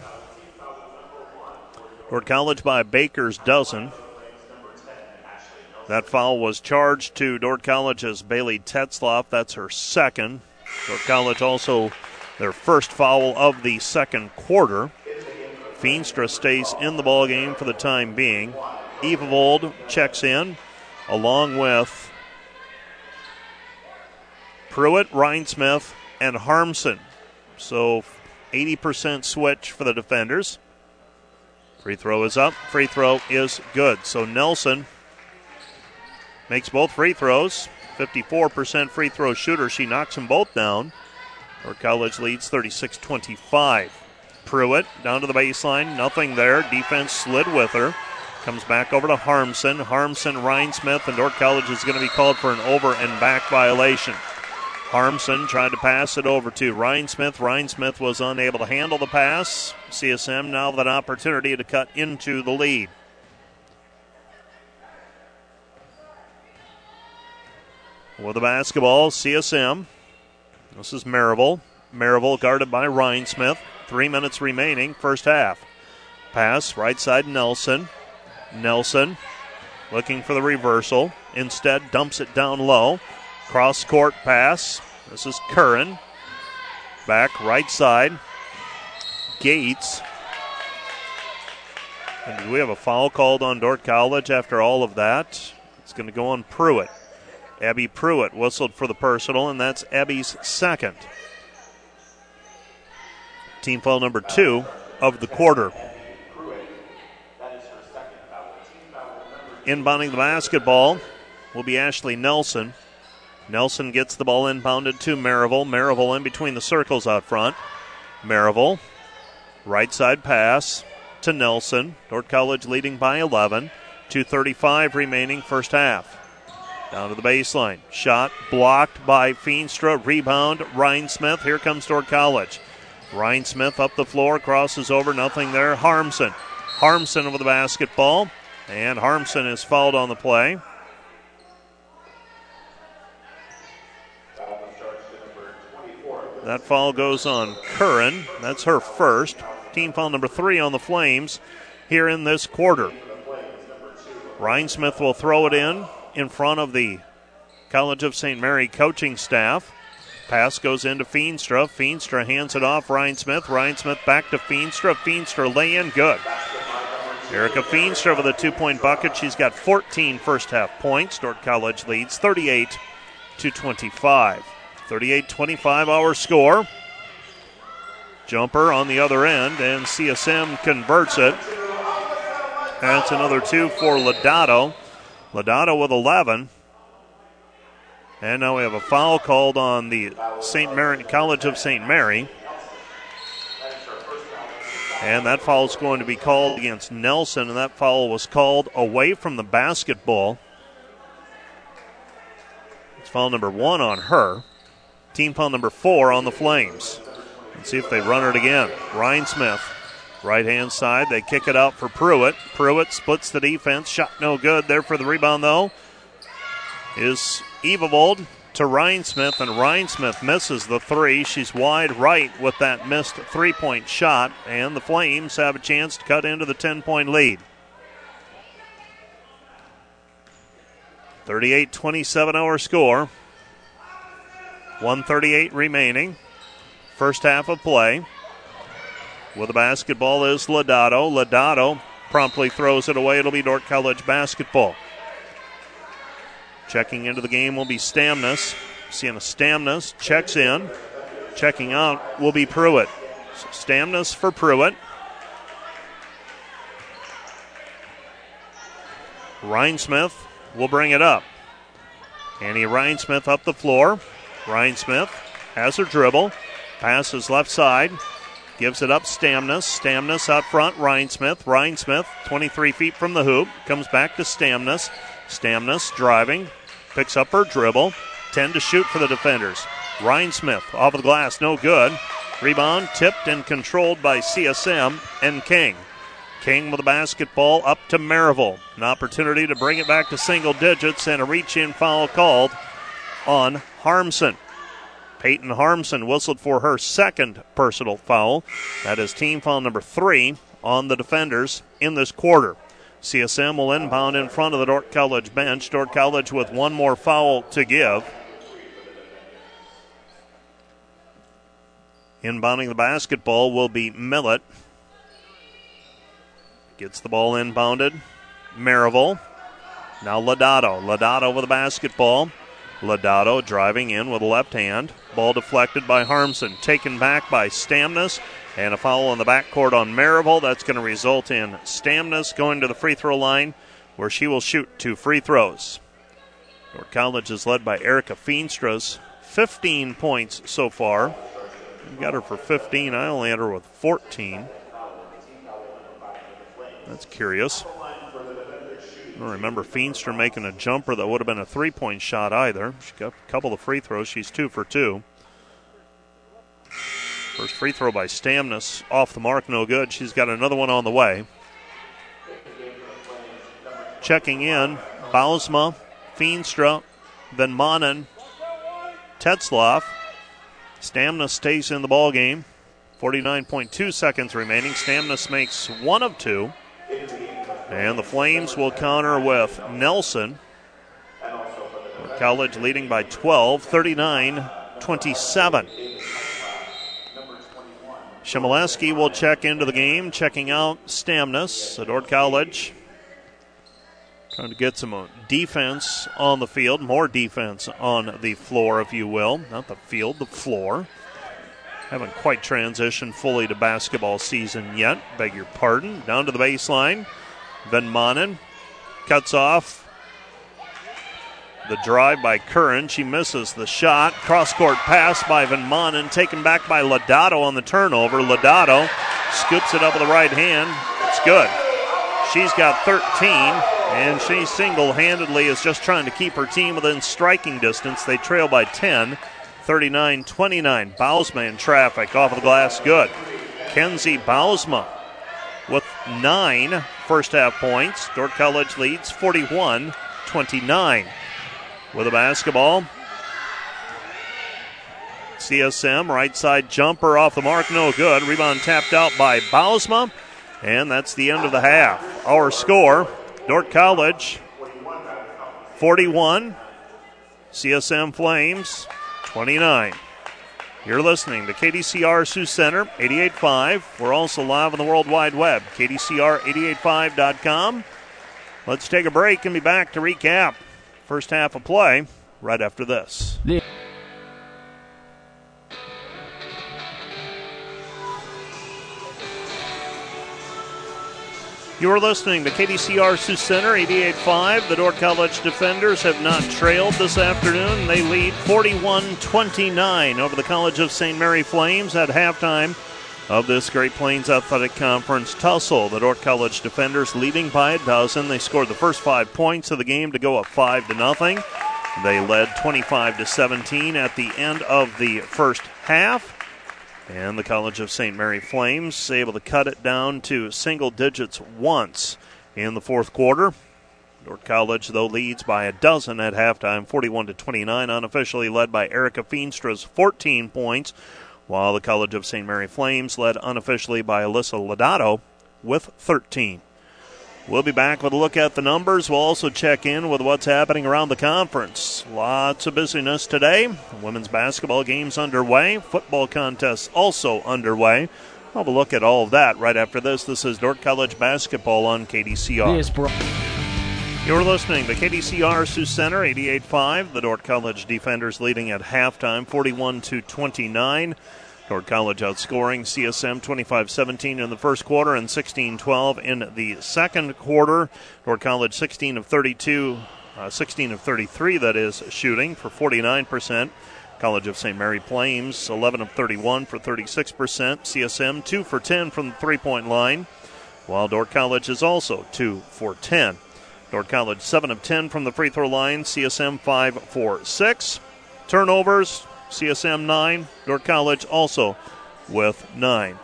Dordt College by a baker's dozen. That foul was charged to Dordt College's Bailey Tetzloff. That's her second. Dordt College also their first foul of the second quarter. Feenstra stays in the ball game for the time being. Evold checks in along with Pruitt, Rhinesmith, and Harmson. So 80% switch for the defenders. Free throw is up. Free throw is good. So Nelson makes both free throws. 54% free throw shooter. She knocks them both down. Dordt College leads 36-25. Pruitt down to the baseline. Nothing there. Defense slid with her. Comes back over to Harmson. Harmson, Rhinesmith, and Dordt College is going to be called for an over and back violation. Harmson tried to pass it over to Rhinesmith. Rhinesmith was unable to handle the pass. CSM now with an opportunity to cut into the lead. With the basketball, CSM. This is Maryville. Maryville guarded by Rhinesmith. 3 minutes remaining, first half. Pass, right side, Nelson. Nelson looking for the reversal. Instead, dumps it down low. Cross-court pass. This is Curran. Back, right side. Gates. And do we have a foul called on Dordt College after all of that? It's going to go on Pruitt. Abby Pruitt whistled for the personal, and that's Abby's second. Team foul number 2 of the quarter. Inbounding the basketball will be Ashley Nelson. Nelson gets the ball inbounded to Maryville. Maryville in between the circles out front. Maryville, right side pass to Nelson. Dordt College leading by 11. 2:35 remaining, first half. Down to the baseline. Shot blocked by Feenstra. Rebound, Rhinesmith. Here comes Dordt College. Ryan Smith up the floor, crosses over, nothing there. Harmson over the basketball, and Harmson is fouled on the play. That foul goes on Curran. That's her first. Team foul number 3 on the Flames here in this quarter. Ryan Smith will throw it in front of the College of St. Mary coaching staff. Pass goes into Feenstra. Feenstra hands it off. Ryan Smith back to Feenstra. Feenstra lay in, good. Erica Feenstra with a 2-point bucket. She's got 14 first half points. Dordt College leads 38-25. 38-25 our score. Jumper on the other end, and CSM converts it. That's another 2 for Lodato. Lodato with 11. And now we have a foul called on the St. Mary College of St. Mary. And that foul is going to be called against Nelson, and that foul was called away from the basketball. It's foul number 1 on her. Team foul number 4 on the Flames. Let's see if they run it again. Ryan Smith, right-hand side. They kick it out for Pruitt. Pruitt splits the defense. Shot no good there for the rebound, though. Is Evavold to Ryan Smith, and Ryan Smith misses the 3. She's wide right with that missed 3-point shot, and the Flames have a chance to cut into the 10-point lead. 38-27 our score. 1:38 remaining. First half of play. With the basketball is Lodato. Lodato promptly throws it away. It'll be Dordt College basketball. Checking into the game will be Stamnus. Sienna Stamnus checks in. Checking out will be Pruitt. Stamnus for Pruitt. Ryan Smith will bring it up. Annie Ryan Smith up the floor. Ryan Smith has her dribble. Passes left side. Gives it up Stamnus. Stamnus out front. Ryan Smith. Ryan Smith 23 feet from the hoop. Comes back to Stamnus. Stamnus driving. Picks up her dribble. 10 to shoot for the defenders. Ryan Smith off of the glass. No good. Rebound tipped and controlled by CSM and King. King with the basketball up to Maryville. An opportunity to bring it back to single digits, and a reach-in foul called on Harmson. Peyton Harmson whistled for her second personal foul. That is team foul number 3 on the defenders in this quarter. CSM will inbound in front of the Dordt College bench. Dordt College with one more foul to give. Inbounding the basketball will be Millett. Gets the ball inbounded. Maryville. Now Lodato. Lodato with the basketball. Lodato driving in with a left hand. Ball deflected by Harmson. Taken back by Stamnus. And a foul on the backcourt on Maryville. That's going to result in Stamnus going to the free throw line, where she will shoot 2 free throws. Dordt College is led by Erica Feenstra. 15 points so far. We got her for 15. I only had her with 14. That's curious. I don't remember Feenstra making a jumper that would have been a 3-point shot either. She got a couple of free throws. She's 2 for 2. First free throw by Stamnus off the mark, no good. She's got another one on the way. Checking in, Bausma, Feenstra, Van Manen, Tetzloff. Stamnus stays in the ball game. 49.2 seconds remaining. Stamnus makes 1 of 2. And the Flames will counter with Nelson. College leading by 12, 39-27. Shimoleski will check into the game, checking out Stamnus. Dordt College trying to get some defense on the field, more defense on the floor, if you will. Not the field, the floor. Haven't quite transitioned fully to basketball season yet. Beg your pardon. Down to the baseline. Van Manen cuts off the drive by Curran. She misses the shot. Cross-court pass by Van Manen, taken back by Lodato on the turnover. Lodato scoops it up with the right hand. It's good. She's got 13, and she single-handedly is just trying to keep her team within striking distance. They trail by 10, 39-29. Bausma in traffic off of the glass. Good. Kenzie Bausma with 9 first-half points. Dordt College leads 41-29. With a basketball, CSM right side jumper off the mark, no good. Rebound tapped out by Bausma, and that's the end of the half. Our score, Dordt College 41, CSM Flames 29. You're listening to KDCR Sioux Center 88.5. We're also live on the World Wide Web, KDCR885.com. Let's take a break and be back to recap first half of play right after this. You are listening to KDCR Sioux Center 88.5. The Dordt College defenders have not trailed this afternoon. They lead 41-29 over the College of St. Mary Flames at halftime of this Great Plains Athletic Conference tussle. The Dordt College defenders leading by a dozen. They scored the first 5 points of the game to go up 5-0. They led 25-17 at the end of the first half. And the College of St. Mary Flames able to cut it down to single digits once in the fourth quarter. Dordt College, though, leads by a dozen at halftime, 41-29, unofficially led by Erica Feenstra's 14 points, while the College of St. Mary Flames led unofficially by Alyssa Lodato with 13. We'll be back with a look at the numbers. We'll also check in with what's happening around the conference. Lots of busyness today. Women's basketball games underway. Football contests also underway. We'll have a look at all of that right after this. This is Dordt College basketball on KDCR. You're listening to KDCR Sioux Center 88.5. The Dordt College defenders leading at halftime 41-29. Dordt College outscoring CSM 25-17 in the first quarter and 16-12 in the second quarter. Dordt College 16 of 33 that is shooting for 49%. College of St. Mary Flames 11 of 31 for 36%. CSM 2 for 10 from the three-point line, while Dordt College is also 2 for 10. Dordt College 7 of 10 from the free throw line. CSM 5 for 6. Turnovers, CSM 9, Dordt College also with 9.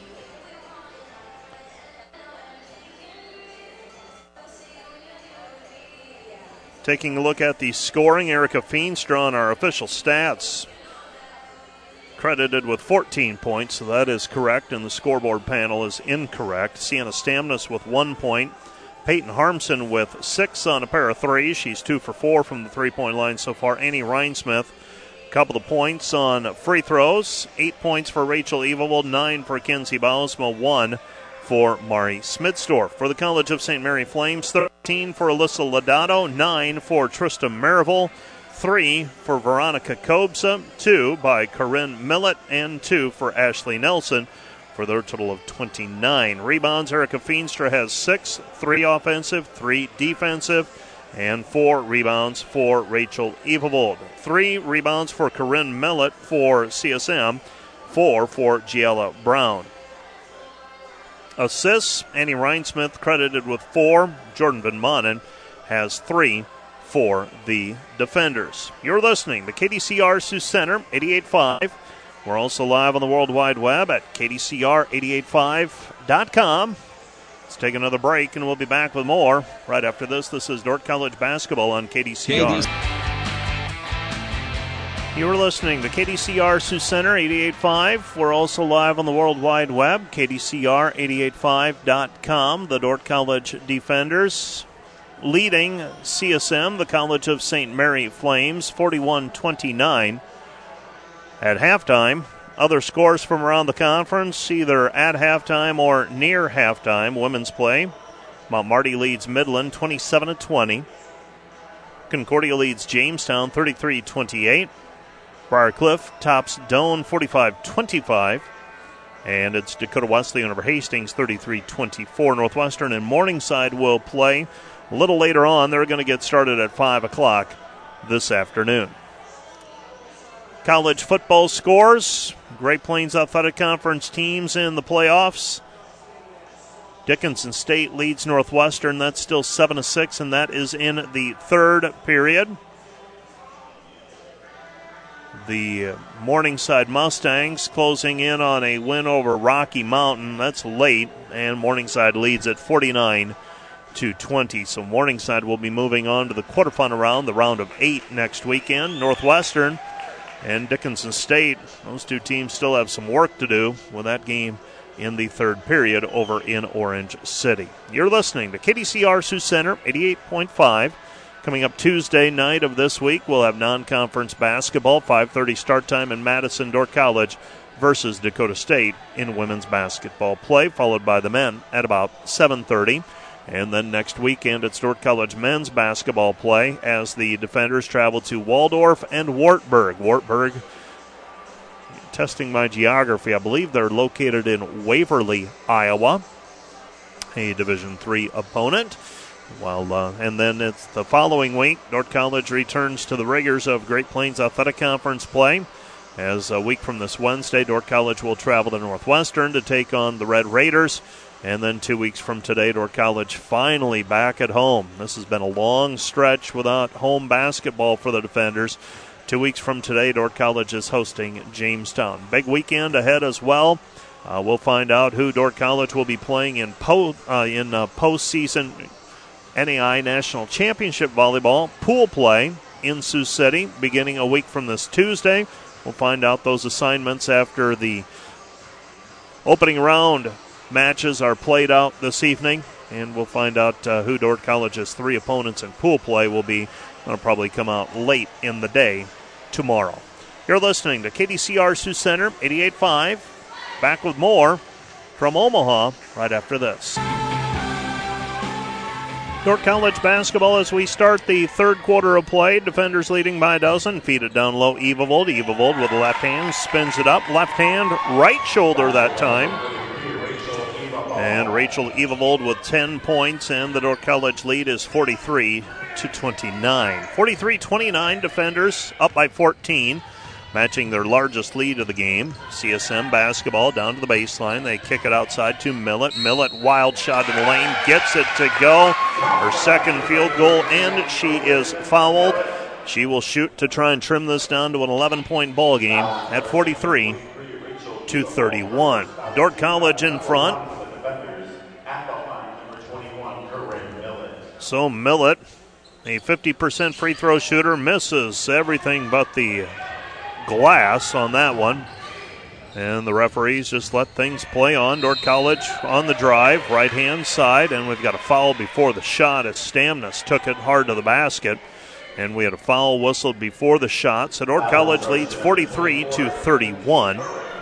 Taking a look at the scoring, Erica Feenstra on our official stats credited with 14 points, so that is correct, and the scoreboard panel is incorrect. Sienna Stamnus with 1 point. Peyton Harmson with 6 on a pair of threes. She's 2 for 4 from the three-point line so far. Annie Reinsmith, couple of points on free throws. 8 points for Rachel Evavold, 9 for Kenzie Bausma, 1 for Mari Smidstorff. For the College of St. Mary Flames, 13 for Alyssa Lodato, 9 for Trista Marival, 3 for Veronica Kobza, 2 by Corinne Millett, and 2 for Ashley Nelson, for their total of 29. Rebounds, Erica Feenstra has 6, 3 offensive, 3 defensive, and 4 rebounds for Rachel Evavold. 3 rebounds for Corinne Millett for CSM, 4 for Giella Brown. Assists, Annie Reinsmith credited with 4. Jordan Van Manen has 3 for the defenders. You're listening to KDCR Sioux Center 88.5. We're also live on the World Wide Web at KDCR885.com. Let's take another break, and we'll be back with more right after this. This is Dordt College basketball on KDCR. You're listening to KDCR Sioux Center 88.5. We're also live on the World Wide Web, KDCR885.com. The Dordt College defenders leading CSM, the College of St. Mary Flames, 41-29 at halftime. Other scores from around the conference, either at halftime or near halftime. Women's play, Mount Marty leads Midland 27-20. Concordia leads Jamestown 33-28. Briarcliff tops Doane 45-25. And it's Dakota Wesleyan over Hastings 33-24. Northwestern and Morningside will play a little later on. They're going to get started at 5 o'clock this afternoon. College football scores. Great Plains Athletic Conference teams in the playoffs. Dickinson State leads Northwestern. That's still 7-6, and that is in the third period. the Morningside Mustangs closing in on a win over Rocky Mountain. That's late, and Morningside leads at 49-20. So Morningside will be moving on to the quarterfinal round, the round of 8 next weekend. Northwestern and Dickinson State, those two teams still have some work to do with that game in the third period over in Orange City. You're listening to KDCR Sioux Center, 88.5. Coming up Tuesday night of this week, we'll have non-conference basketball, 5:30 start time in Madison. Dordt College versus Dakota State in women's basketball play, followed by the men at about 7:30. And then next weekend, it's Dordt College men's basketball play as the defenders travel to Waldorf and Wartburg. Wartburg, testing my geography, I believe they're located in Waverly, Iowa, a Division III opponent. And then it's the following week, Dordt College returns to the rigors of Great Plains Athletic Conference play. As a week from this Wednesday, Dordt College will travel to Northwestern to take on the Red Raiders. And then 2 weeks from today, Dordt College finally back at home. This has been a long stretch without home basketball for the defenders. 2 weeks from today, Dordt College is hosting Jamestown. Big weekend ahead as well. We'll find out who Dordt College will be playing in postseason NAI National Championship Volleyball pool play in Sioux City beginning a week from this Tuesday. We'll find out those assignments after the opening round matches are played out this evening, and we'll find out who Dordt College's 3 opponents in pool play will be. That'll probably come out late in the day tomorrow. You're listening to KDCR Sioux Center, 88.5. Back with more from Omaha right after this. Dordt College basketball as we start the third quarter of play. Defenders leading by a dozen. Feed it down low, Evavold. Evavold with the left hand, spins it up. Left hand, right shoulder that time. And Rachel Evavold with 10 points, and the Dordt College lead is 43-29. 43-29, defenders up by 14, matching their largest lead of the game. CSM basketball down to the baseline. They kick it outside to Millett. Millett, wild shot in the lane, gets it to go. Her second field goal, and she is fouled. She will shoot to try and trim this down to an 11-point ball game at 43-31. Dordt College in front. So Millett, a 50% free throw shooter, misses everything but the glass on that one. And the referees just let things play on. Dordt College on the drive, right-hand side, and we've got a foul before the shot as Stamnus took it hard to the basket. And we had a foul whistled before the shot. So Dordt College leads 43-31.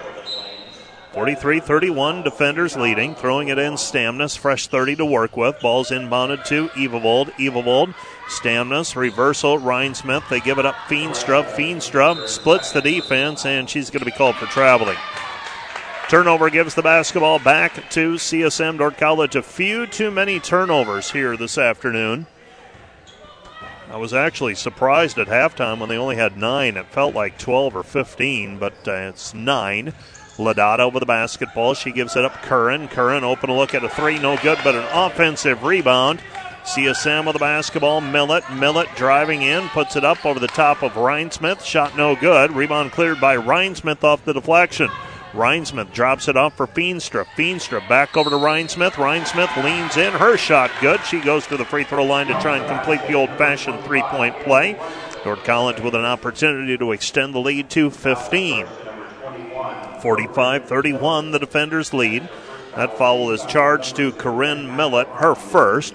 43-31, defenders leading. Throwing it in, Stamnus, fresh 30 to work with. Ball's inbounded to Evavold. Evavold, Stamnus, reversal, Rhinesmith. They give it up, Feenstra. Feenstra splits the defense, and she's going to be called for traveling. Turnover gives the basketball back to CSM. Dordt College, a few too many turnovers here this afternoon. I was actually surprised at halftime when they only had 9. It felt like 12 or 15, but it's 9. Lodato with the basketball. She gives it up. Curran. Curran open to look at a 3. No good, but an offensive rebound. CSM with the basketball. Millett. Millett driving in. Puts it up over the top of Rhinesmith. Shot no good. Rebound cleared by Rhinesmith off the deflection. Rhinesmith drops it off for Feenstra. Feenstra back over to Rhinesmith. Rhinesmith leans in. Her shot good. She goes to the free throw line to try and complete the old-fashioned three-point play. Dordt College with an opportunity to extend the lead to 15. 45-31, the defenders lead. That foul is charged to Corinne Millett, her first.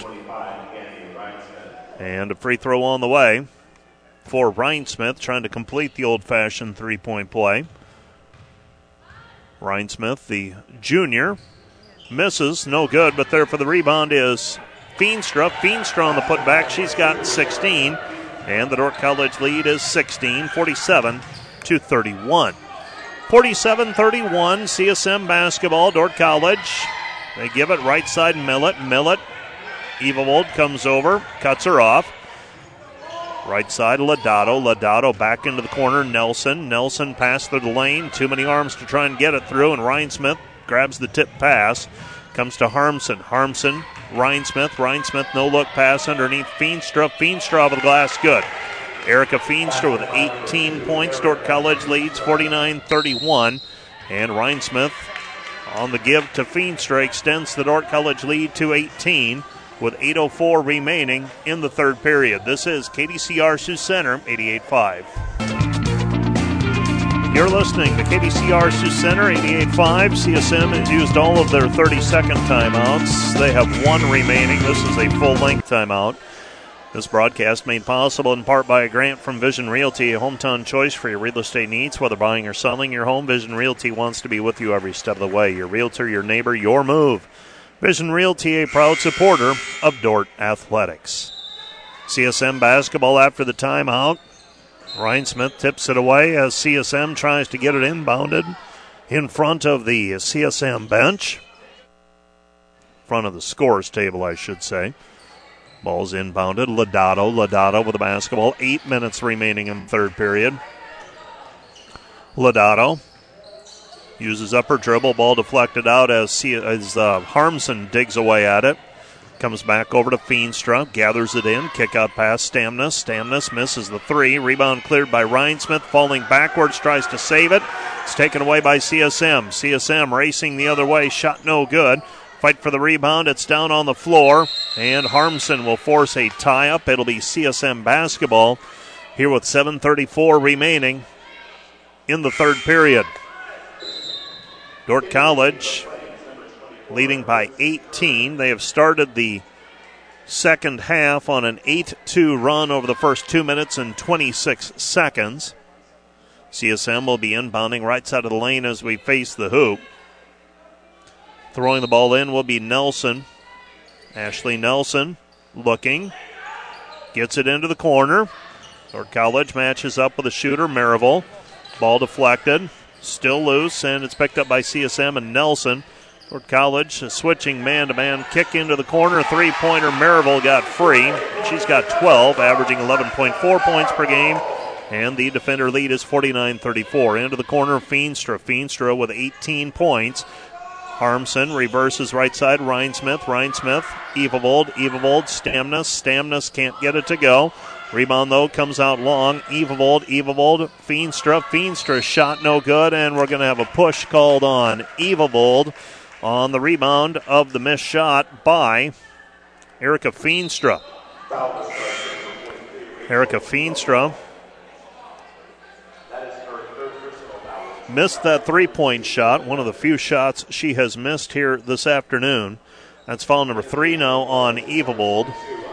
And a free throw on the way for Rhinesmith, trying to complete the old-fashioned three-point play. Rhinesmith, the junior, misses, no good, but there for the rebound is Feenstra. Feenstra on the putback, she's got 16. And the Dordt College lead is 16, 47-31. 47-31, CSM basketball, Dordt College. They give it right side, Millett. Millett, Evavold comes over, cuts her off. Right side, Lodato. Lodato back into the corner, Nelson. Nelson passed through the lane. Too many arms to try and get it through, and Rhinesmith grabs the tip pass. Comes to Harmson. Harmson, Rhinesmith. Rhinesmith, no-look pass underneath Feenstra. Feenstra over the glass, good. Erica Feenstra with 18 points. Dordt College leads 49-31. And Rhinesmith on the give to Feenstra extends the Dordt College lead to 18 with 8:04 remaining in the third period. This is KDCR Sioux Center, 88.5. You're listening to KDCR Sioux Center, 88.5. CSM has used all of their 30-second timeouts. They have one remaining. This is a full-length timeout. This broadcast made possible in part by a grant from Vision Realty, a hometown choice for your real estate needs. Whether buying or selling your home, Vision Realty wants to be with you every step of the way. Your realtor, your neighbor, your move. Vision Realty, a proud supporter of Dordt Athletics. CSM basketball after the timeout. Rhinesmith tips it away as CSM tries to get it inbounded in front of the CSM bench. Front of the scores table, I should say. Ball's inbounded. Lodato with the basketball. 8 minutes remaining in the third period. Lodato uses upper dribble. Ball deflected out as Harmson digs away at it. Comes back over to Feenstra. Gathers it in. Kick out pass Stamnus. Stamnus misses the three. Rebound cleared by Rhinesmith. Falling backwards. Tries to save it. It's taken away by CSM. CSM racing the other way. Shot no good. Fight for the rebound. It's down on the floor. And Harmson will force a tie-up. It'll be CSM basketball here with 7:34 remaining in the third period. Dordt College leading by 18. They have started the second half on an 8-2 run over the first 2 minutes and 26 seconds. CSM will be inbounding right side of the lane as we face the hoop. Throwing the ball in will be Nelson. Ashley Nelson looking. Gets it into the corner. Dordt College matches up with a shooter, Maryville. Ball deflected. Still loose, and it's picked up by CSM and Nelson. Dordt College switching man-to-man kick into the corner. Three-pointer, Maryville got free. She's got 12, averaging 11.4 points per game. And the defender lead is 49-34. Into the corner, Feenstra. Feenstra with 18 points. Harmson reverses right side, Rhinesmith. Rhinesmith, Evavold, Stamnus. Stamnus can't get it to go. Rebound, though, comes out long. Evavold, Feenstra. Feenstra shot no good, and we're going to have a push called on Evavold on the rebound of the missed shot by Erica Feenstra. Erica Feenstra missed that three-point shot, one of the few shots she has missed here this afternoon. That's foul number 3 now on Evavold.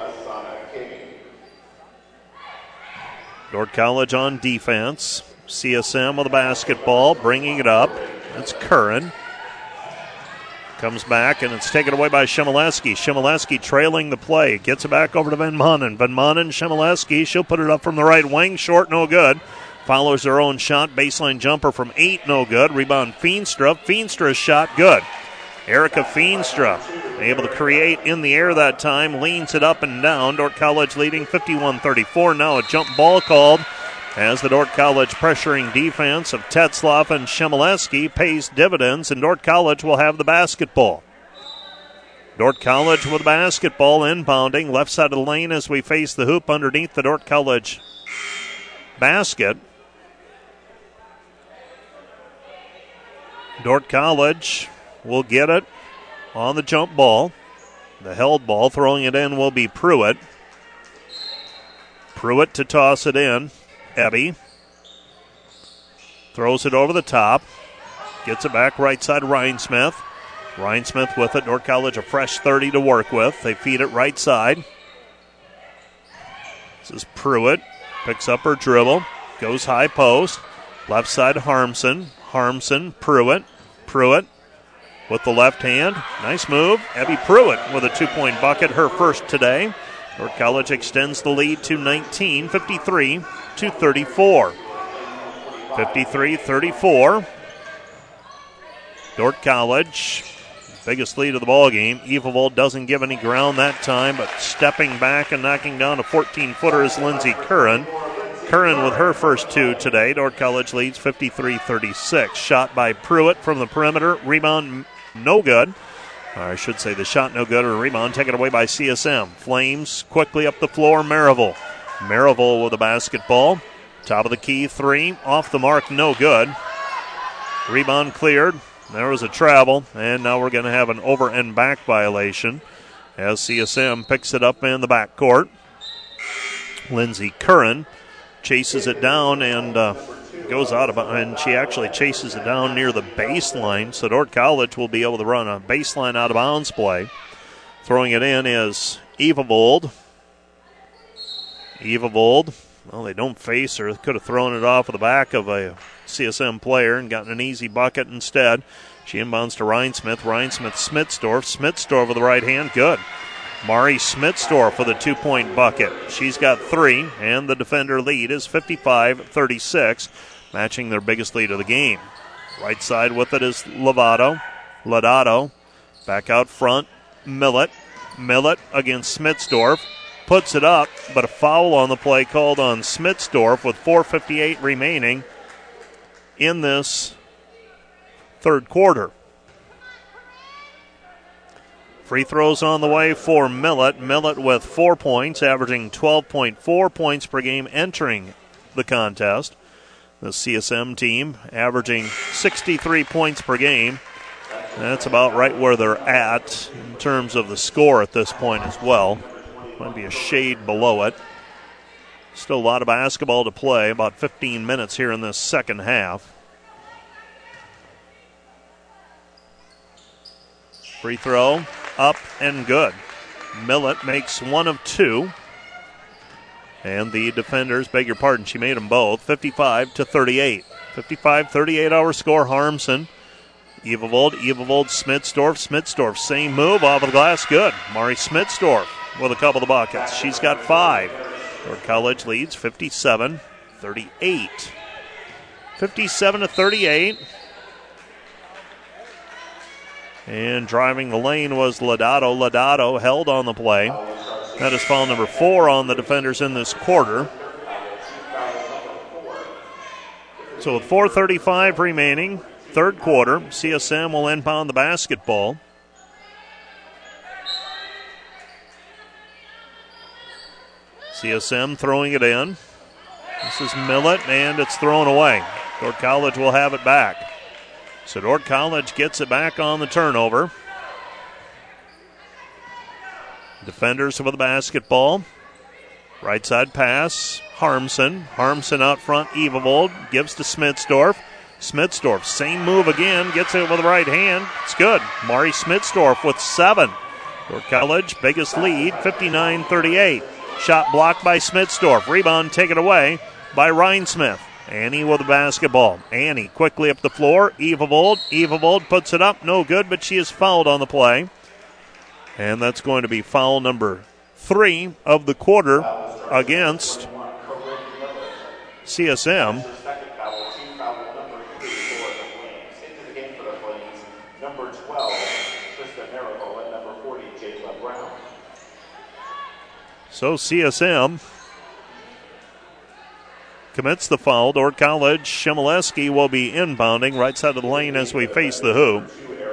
Dordt College on defense. CSM with the basketball, bringing it up. That's Curran. Comes back, and it's taken away by Shemileski. Shemileski trailing the play. Gets it back over to Van Manen. Van Manen, Shemileski. She'll put it up from the right wing. Short, no good. Follows her own shot. Baseline jumper from 8, no good. Rebound Feenstra. Feenstra's shot, good. Erica Feenstra able to create in the air that time. Leans it up and down. Dordt College leading 51-34. Now a jump ball called as the Dordt College pressuring defense of Tetzlaff and Shemileski pays dividends, and Dordt College will have the basketball. Dordt College with the basketball inbounding. Left side of the lane as we face the hoop underneath the Dordt College basket. Dordt College will get it on the jump ball. The held ball, throwing it in will be Pruitt. Pruitt to toss it in. Ebby throws it over the top. Gets it back right side, Rhinesmith. Rhinesmith with it. Dordt College a fresh 30 to work with. They feed it right side. This is Pruitt. Picks up her dribble. Goes high post. Left side, Harmson. Harmson, Pruitt. Pruitt with the left hand. Nice move. Abby Pruitt with a 2-point bucket, her first today. Dordt College extends the lead to 19, 53-34. 53-34. Dordt College, biggest lead of the ball game. Evavold doesn't give any ground that time, but stepping back and knocking down a 14-footer is Lindsey Curran. Curran with her first 2 today. Dordt College leads 53-36. Shot by Pruitt from the perimeter. Rebound no good. Or I should say the shot no good, or rebound taken away by CSM. Flames quickly up the floor. Maryville. Maryville with the basketball. Top of the key, three. Off the mark, no good. Rebound cleared. There was a travel, and now we're going to have an over and back violation as CSM picks it up in the backcourt. Lindsey Curran chases it down and goes out of it, and she actually chases it down near the baseline, so Dordt College will be able to run a baseline out of bounds play. Throwing it in is Evavold. Well, they don't face her. Could have thrown it off of the back of a CSM player and gotten an easy bucket instead. She inbounds to Rhinesmith. Smitsdorf. Smitsdorf with the right hand. Good. Mari Smitsdorf with a 2-point bucket. She's got three, and the defender lead is 55-36, matching their biggest lead of the game. Right side with it is Lodato. Back out front, Millett. Millett against Smitsdorf. Puts it up, but a foul on the play called on Smitsdorf with 4:58 remaining in this third quarter. Free throws on the way for Millett. Millett with 4 points, averaging 12.4 points per game entering the contest. The CSM team averaging 63 points per game. That's about right where they're at in terms of the score at this point as well. Might be a shade below it. Still a lot of basketball to play. About 15 minutes here in this second half. Free throw up and good. Millett makes one of two. And the defenders, beg your pardon, she made them both. 55-38. 55-38 our score. Harmson. Evavold, Smitsdorf, same move off of the glass. Good. Mari Smitsdorf with a couple of buckets. She's got five. Dordt College leads 57-38. 57-38. And driving the lane was Lodato. Lodato held on the play. That is foul number 4 on the defenders in this quarter. So with 4:35 remaining, third quarter, CSM will inbound the basketball. CSM throwing it in. This is Millett, and it's thrown away. Dordt College will have it back. So Dordt College gets it back on the turnover. Defenders with the basketball. Right side pass, Harmson. Harmson out front, Evavold gives to Smitsdorf. Smitsdorf, same move again, gets it with the right hand. It's good. Mari Smitsdorf with 7. Dordt College, biggest lead, 59-38. Shot blocked by Smitsdorf. Rebound taken away by Rhinesmith. Annie with the basketball. Annie quickly up the floor. Evavold puts it up. No good, but she is fouled on the play. And that's going to be foul number 3 of the quarter against CSM. So CSM commits the foul. Dordt College, Shimoleski will be inbounding right side of the lane as we face the hoop.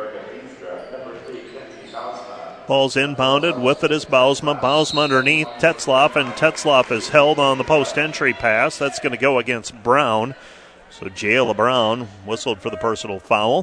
Ball's inbounded. With it is Bausma. Bausma underneath Tetzloff, and Tetzloff is held on the post-entry pass. That's going to go against Brown. So Jayla Brown whistled for the personal foul.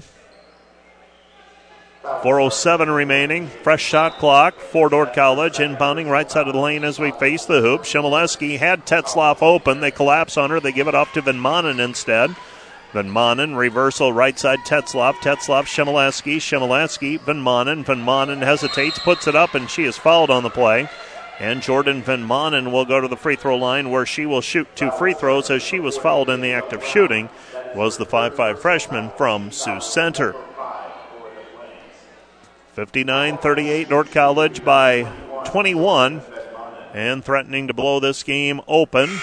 4:07 remaining. Fresh shot clock for Dordt College. Inbounding right side of the lane as we face the hoop. Shimoleski had Tetzloff open. They collapse on her. They give it off to Van Manen instead. Van Manen, reversal right side Tetzloff. Tetzloff, Shimoleski, Van Manen. Van Manen hesitates, puts it up, and she is fouled on the play. And Jordan Van Manen will go to the free throw line where she will shoot 2 free throws as she was fouled in the act of shooting. Was the 5'5" freshman from Sioux Center. 59-38, Dordt College by 21, and threatening to blow this game open.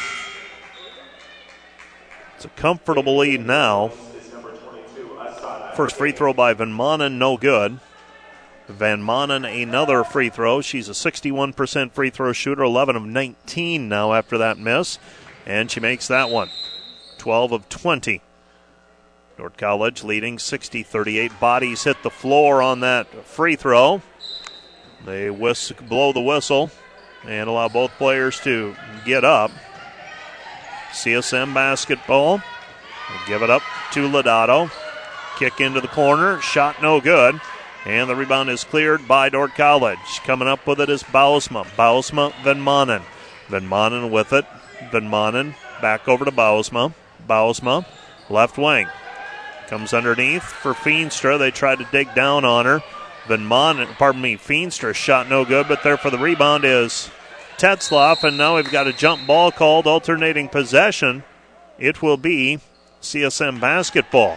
It's a comfortable lead now. First free throw by Van Manen, no good. Van Manen, another free throw. She's a 61% free throw shooter, 11 of 19 now after that miss, and she makes that one. 12 of 20. Dordt College leading 60-38. Bodies hit the floor on that free throw. They blow the whistle. and allow both players to get up. CSM basketball. They give it up to Lodato. Kick into the corner. Shot no good. And the rebound is cleared by Dordt College. Coming up with it is Bausma. Bausma, Van Manen. Van Manen with it. Van Manen back over to Bausma. Bausma, left wing. Comes underneath for Feenstra. They try to dig down on her. Feenstra shot no good, but there for the rebound is Tetzloff, and now we've got a jump ball called, alternating possession. It will be CSM basketball.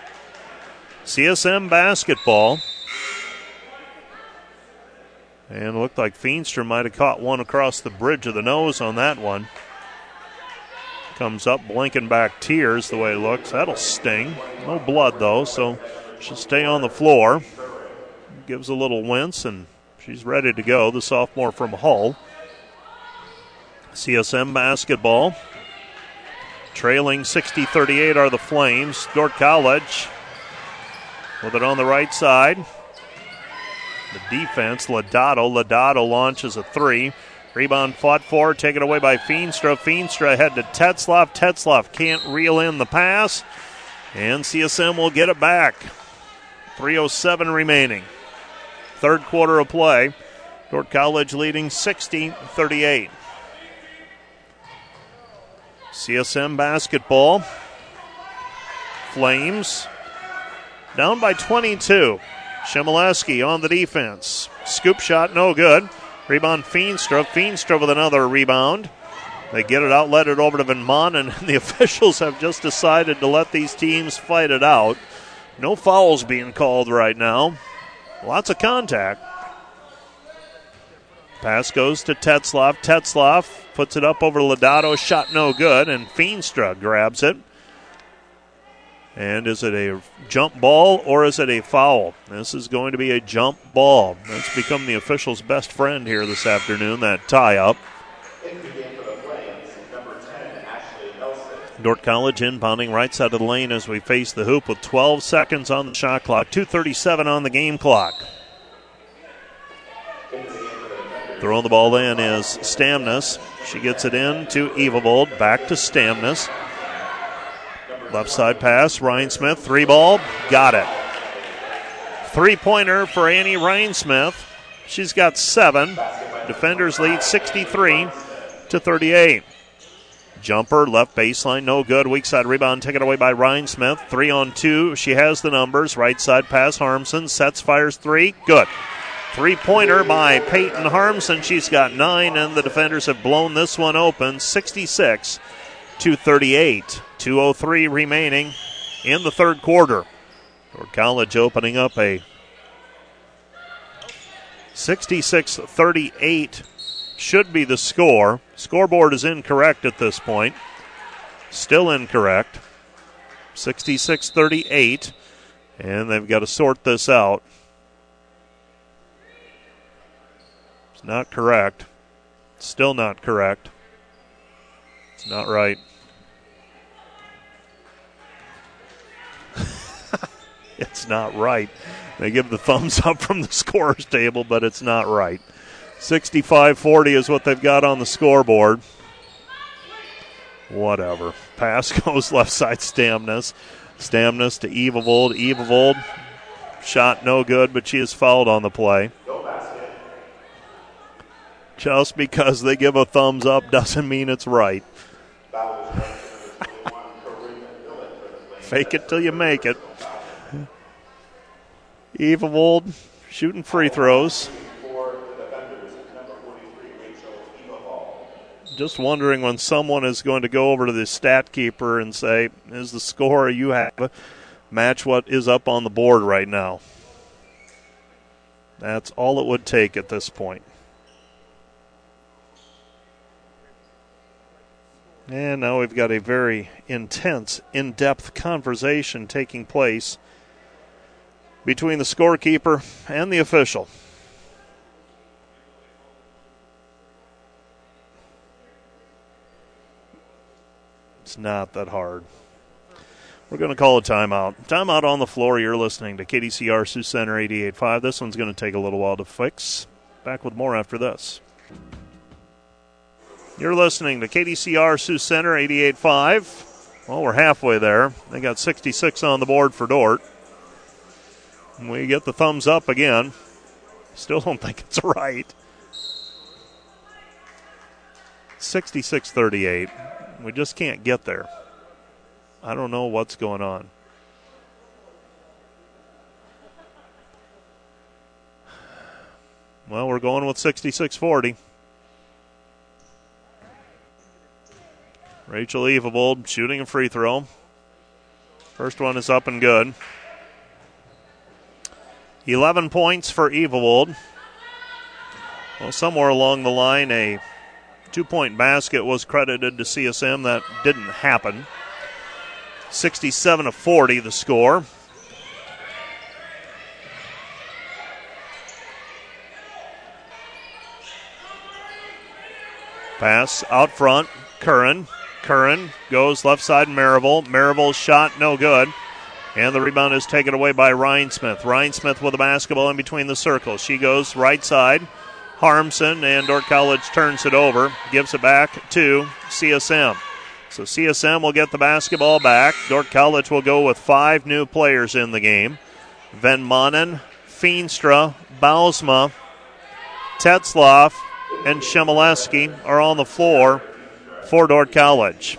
CSM basketball. And it looked like Feenstra might have caught one across the bridge of the nose on that one. Comes up, blinking back tears the way it looks. That'll sting. No blood, though, so she'll stay on the floor. Gives a little wince, and she's ready to go, the sophomore from Hull. CSM basketball. Trailing 60-38 are the Flames. Dordt College with it on the right side. The defense, Lodato. Lodato launches a three. Rebound fought for, taken away by Feenstra. Feenstra ahead to Tetzloff. Tetzloff can't reel in the pass. And CSM will get it back. 3:07 remaining. Third quarter of play. Dordt College leading 60-38. CSM basketball. Flames down by 22. Shimoleski on the defense. Scoop shot, no good. Rebound Feenstra. Feenstra with another rebound. They get it out, let it over to Van Manen, and the officials have just decided to let these teams fight it out. No fouls being called right now. Lots of contact. Pass goes to Tetzloff. Tetzloff puts it up over Lodato. Shot no good, and Feenstra grabs it. And is it a jump ball or is it a foul? This is going to be a jump ball. That's become the official's best friend here this afternoon, that tie-up. Dordt College inbounding right side of the lane as we face the hoop with 12 seconds on the shot clock. 2:37 on the game clock. Throwing the ball in is Stamnus. She gets it in to Evavold. Back to Stamnus. Left side pass, Ryan Smith, three ball, got it. Three-pointer for Annie Ryan Smith. She's got 7. Defenders lead 63-38. Jumper, left baseline, no good. Weak side rebound taken away by Ryan Smith. 3-on-2, she has the numbers. Right side pass, Harmson, sets, fires 3, good. Three-pointer by Peyton Harmson. She's got 9, and the defenders have blown this one open, 66-38. 2:03 remaining in the third quarter. Dordt College opening up a 66-38 should be the score. Scoreboard is incorrect at this point. Still incorrect. 66-38, and they've got to sort this out. It's not correct. Still not correct. It's not right. It's not right. They give the thumbs up from the scorer's table, but it's not right. 65-40 is what they've got on the scoreboard. Whatever. Pass goes left side, Stamnus. Stamnus to Evavold. Evavold, shot no good, but she is fouled on the play. Just because they give a thumbs up doesn't mean it's right. Fake it till you make it. Evavold shooting free throws. Just wondering when someone is going to go over to the stat keeper and say, is the score you have match what is up on the board right now? That's all it would take at this point. And now we've got a very intense, in-depth conversation taking place between the scorekeeper and the official. It's not that hard. We're going to call a timeout. Timeout on the floor. You're listening to KDCR Sioux Center 88.5. This one's going to take a little while to fix. Back with more after this. You're listening to KDCR Sioux Center 88.5. Well, we're halfway there. They got 66 on the board for Dordt. And we get the thumbs up again. Still don't think it's right. 66-38. We just can't get there. I don't know what's going on. Well, we're going with 66-40. Rachel Evebold shooting a free throw. First one is up and good. 11 points for Evebold. Well, somewhere along the line, a 2-point basket was credited to CSM. That didn't happen. 67-40 the score. Pass out front. Curran goes left side. Maribel's shot no good. And the rebound is taken away by Rhinesmith. Rhinesmith with the basketball in between the circles. She goes right side. Harmson, and Dordt College turns it over. Gives it back to CSM. So CSM will get the basketball back. Dordt College will go with 5 new players in the game. Van Manen, Feenstra, Bausma, Tetzloff, and Shemileski are on the floor for Dordt College.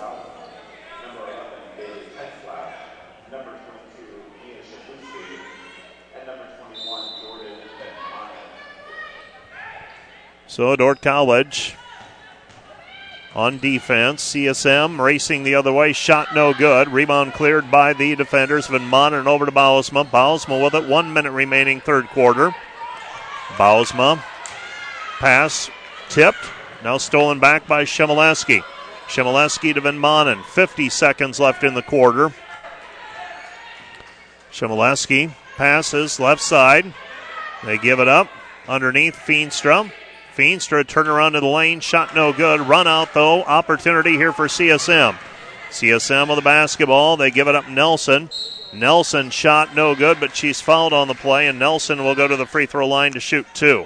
So Dordt College on defense. CSM racing the other way. Shot no good. Rebound cleared by the defenders. Van Manen over to Bausma. Bausma with it. 1 minute remaining third quarter. Bausma. Pass tipped. Now stolen back by Shemileski. Shemileski to Van Manen. 50 seconds left in the quarter. Shemileski passes left side. They give it up. Underneath Feenstra. Feenstra turn around to the lane. Shot no good. Run out though. Opportunity here for CSM. CSM with the basketball. They give it up Nelson. Nelson shot no good, but she's fouled on the play, and Nelson will go to the free throw line to shoot 2.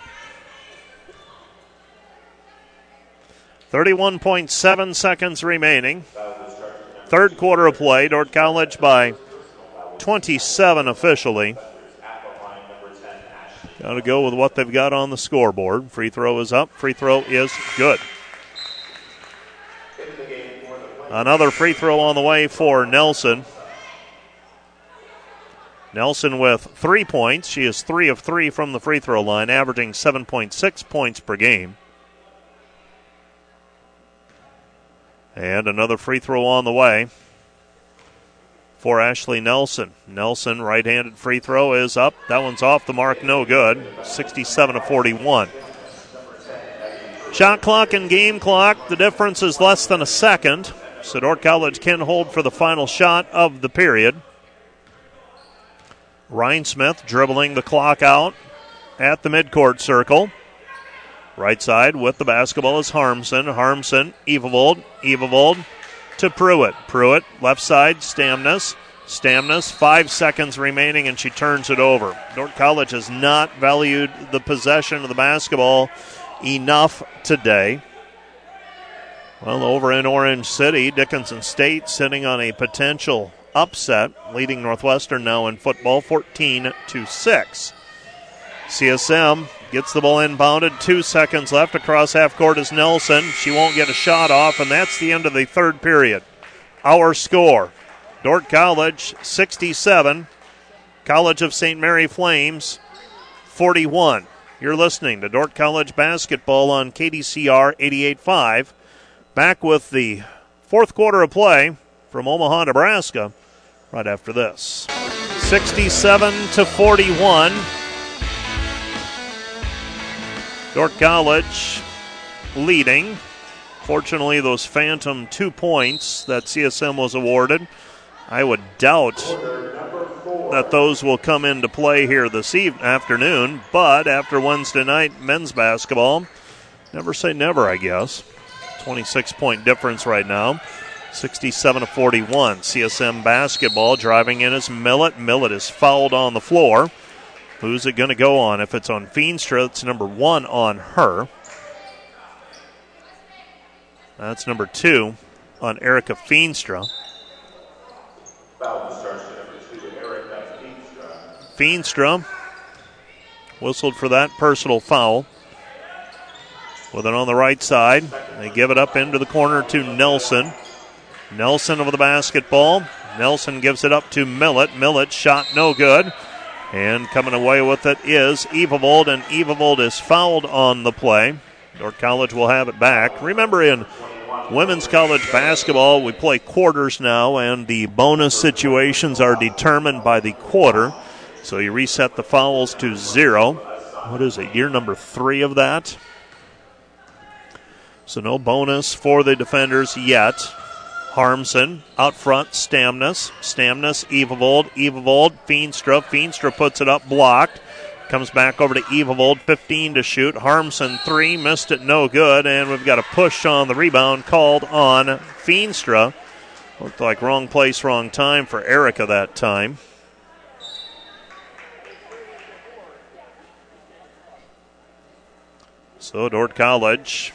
31.7 seconds remaining. Third quarter of play. Dordt College by 27 officially. Got to go with what they've got on the scoreboard. Free throw is up. Free throw is good. Another free throw on the way for Nelson. Nelson with 3 points. She is 3 of 3 from the free throw line, averaging 7.6 points per game. And another free throw on the way for Ashley Nelson. Nelson, right-handed free throw is up. That one's off the mark, no good. 67-41. Shot clock and game clock, the difference is less than a second. So Dordt College can hold for the final shot of the period. Rhinesmith dribbling the clock out at the midcourt circle. Right side with the basketball is Harmson. Harmson, Evebold to Pruitt. Pruitt, left side, Stamnus. Stamnus, 5 seconds remaining, and she turns it over. Dordt College has not valued the possession of the basketball enough today. Well, over in Orange City, Dickinson State sitting on a potential upset, leading Northwestern now in football 14-6. CSM gets the ball inbounded. 2 seconds left. Across half court is Nelson. She won't get a shot off, and that's the end of the third period. Our score, Dordt College 67, College of St. Mary Flames 41. You're listening to Dordt College basketball on KDCR 88.5. Back with the fourth quarter of play from Omaha, Nebraska, right after this. 67-41. Dordt College leading. Fortunately, those phantom 2 points that CSM was awarded, I would doubt that those will come into play here this afternoon. But after Wednesday night men's basketball, never say never, I guess. 26-point difference right now. 67-41. CSM basketball. Driving in is Millett. Millett is fouled on the floor. Who's it going to go on? If it's on Feenstra, it's number 1 on her. That's number 2 on Erica Feenstra. Feenstra whistled for that personal foul. With it on the right side, they give it up into the corner to Nelson. Nelson over the basketball. Nelson gives it up to Millett. Millett shot no good. And coming away with it is Evavold, and Evavold is fouled on the play. Dordt College will have it back. Remember, in women's college basketball, we play quarters now, and the bonus situations are determined by the quarter. So you reset the fouls to 0. What is it, year number 3 of that? So no bonus for the defenders yet. Harmson out front, Stamnus. Stamnus, Evavold. Evavold, Feenstra. Feenstra puts it up, blocked. Comes back over to Evavold, 15 to shoot. Harmson, 3, missed it, no good. And we've got a push on the rebound called on Feenstra. Looked like wrong place, wrong time for Erica that time. So Dordt College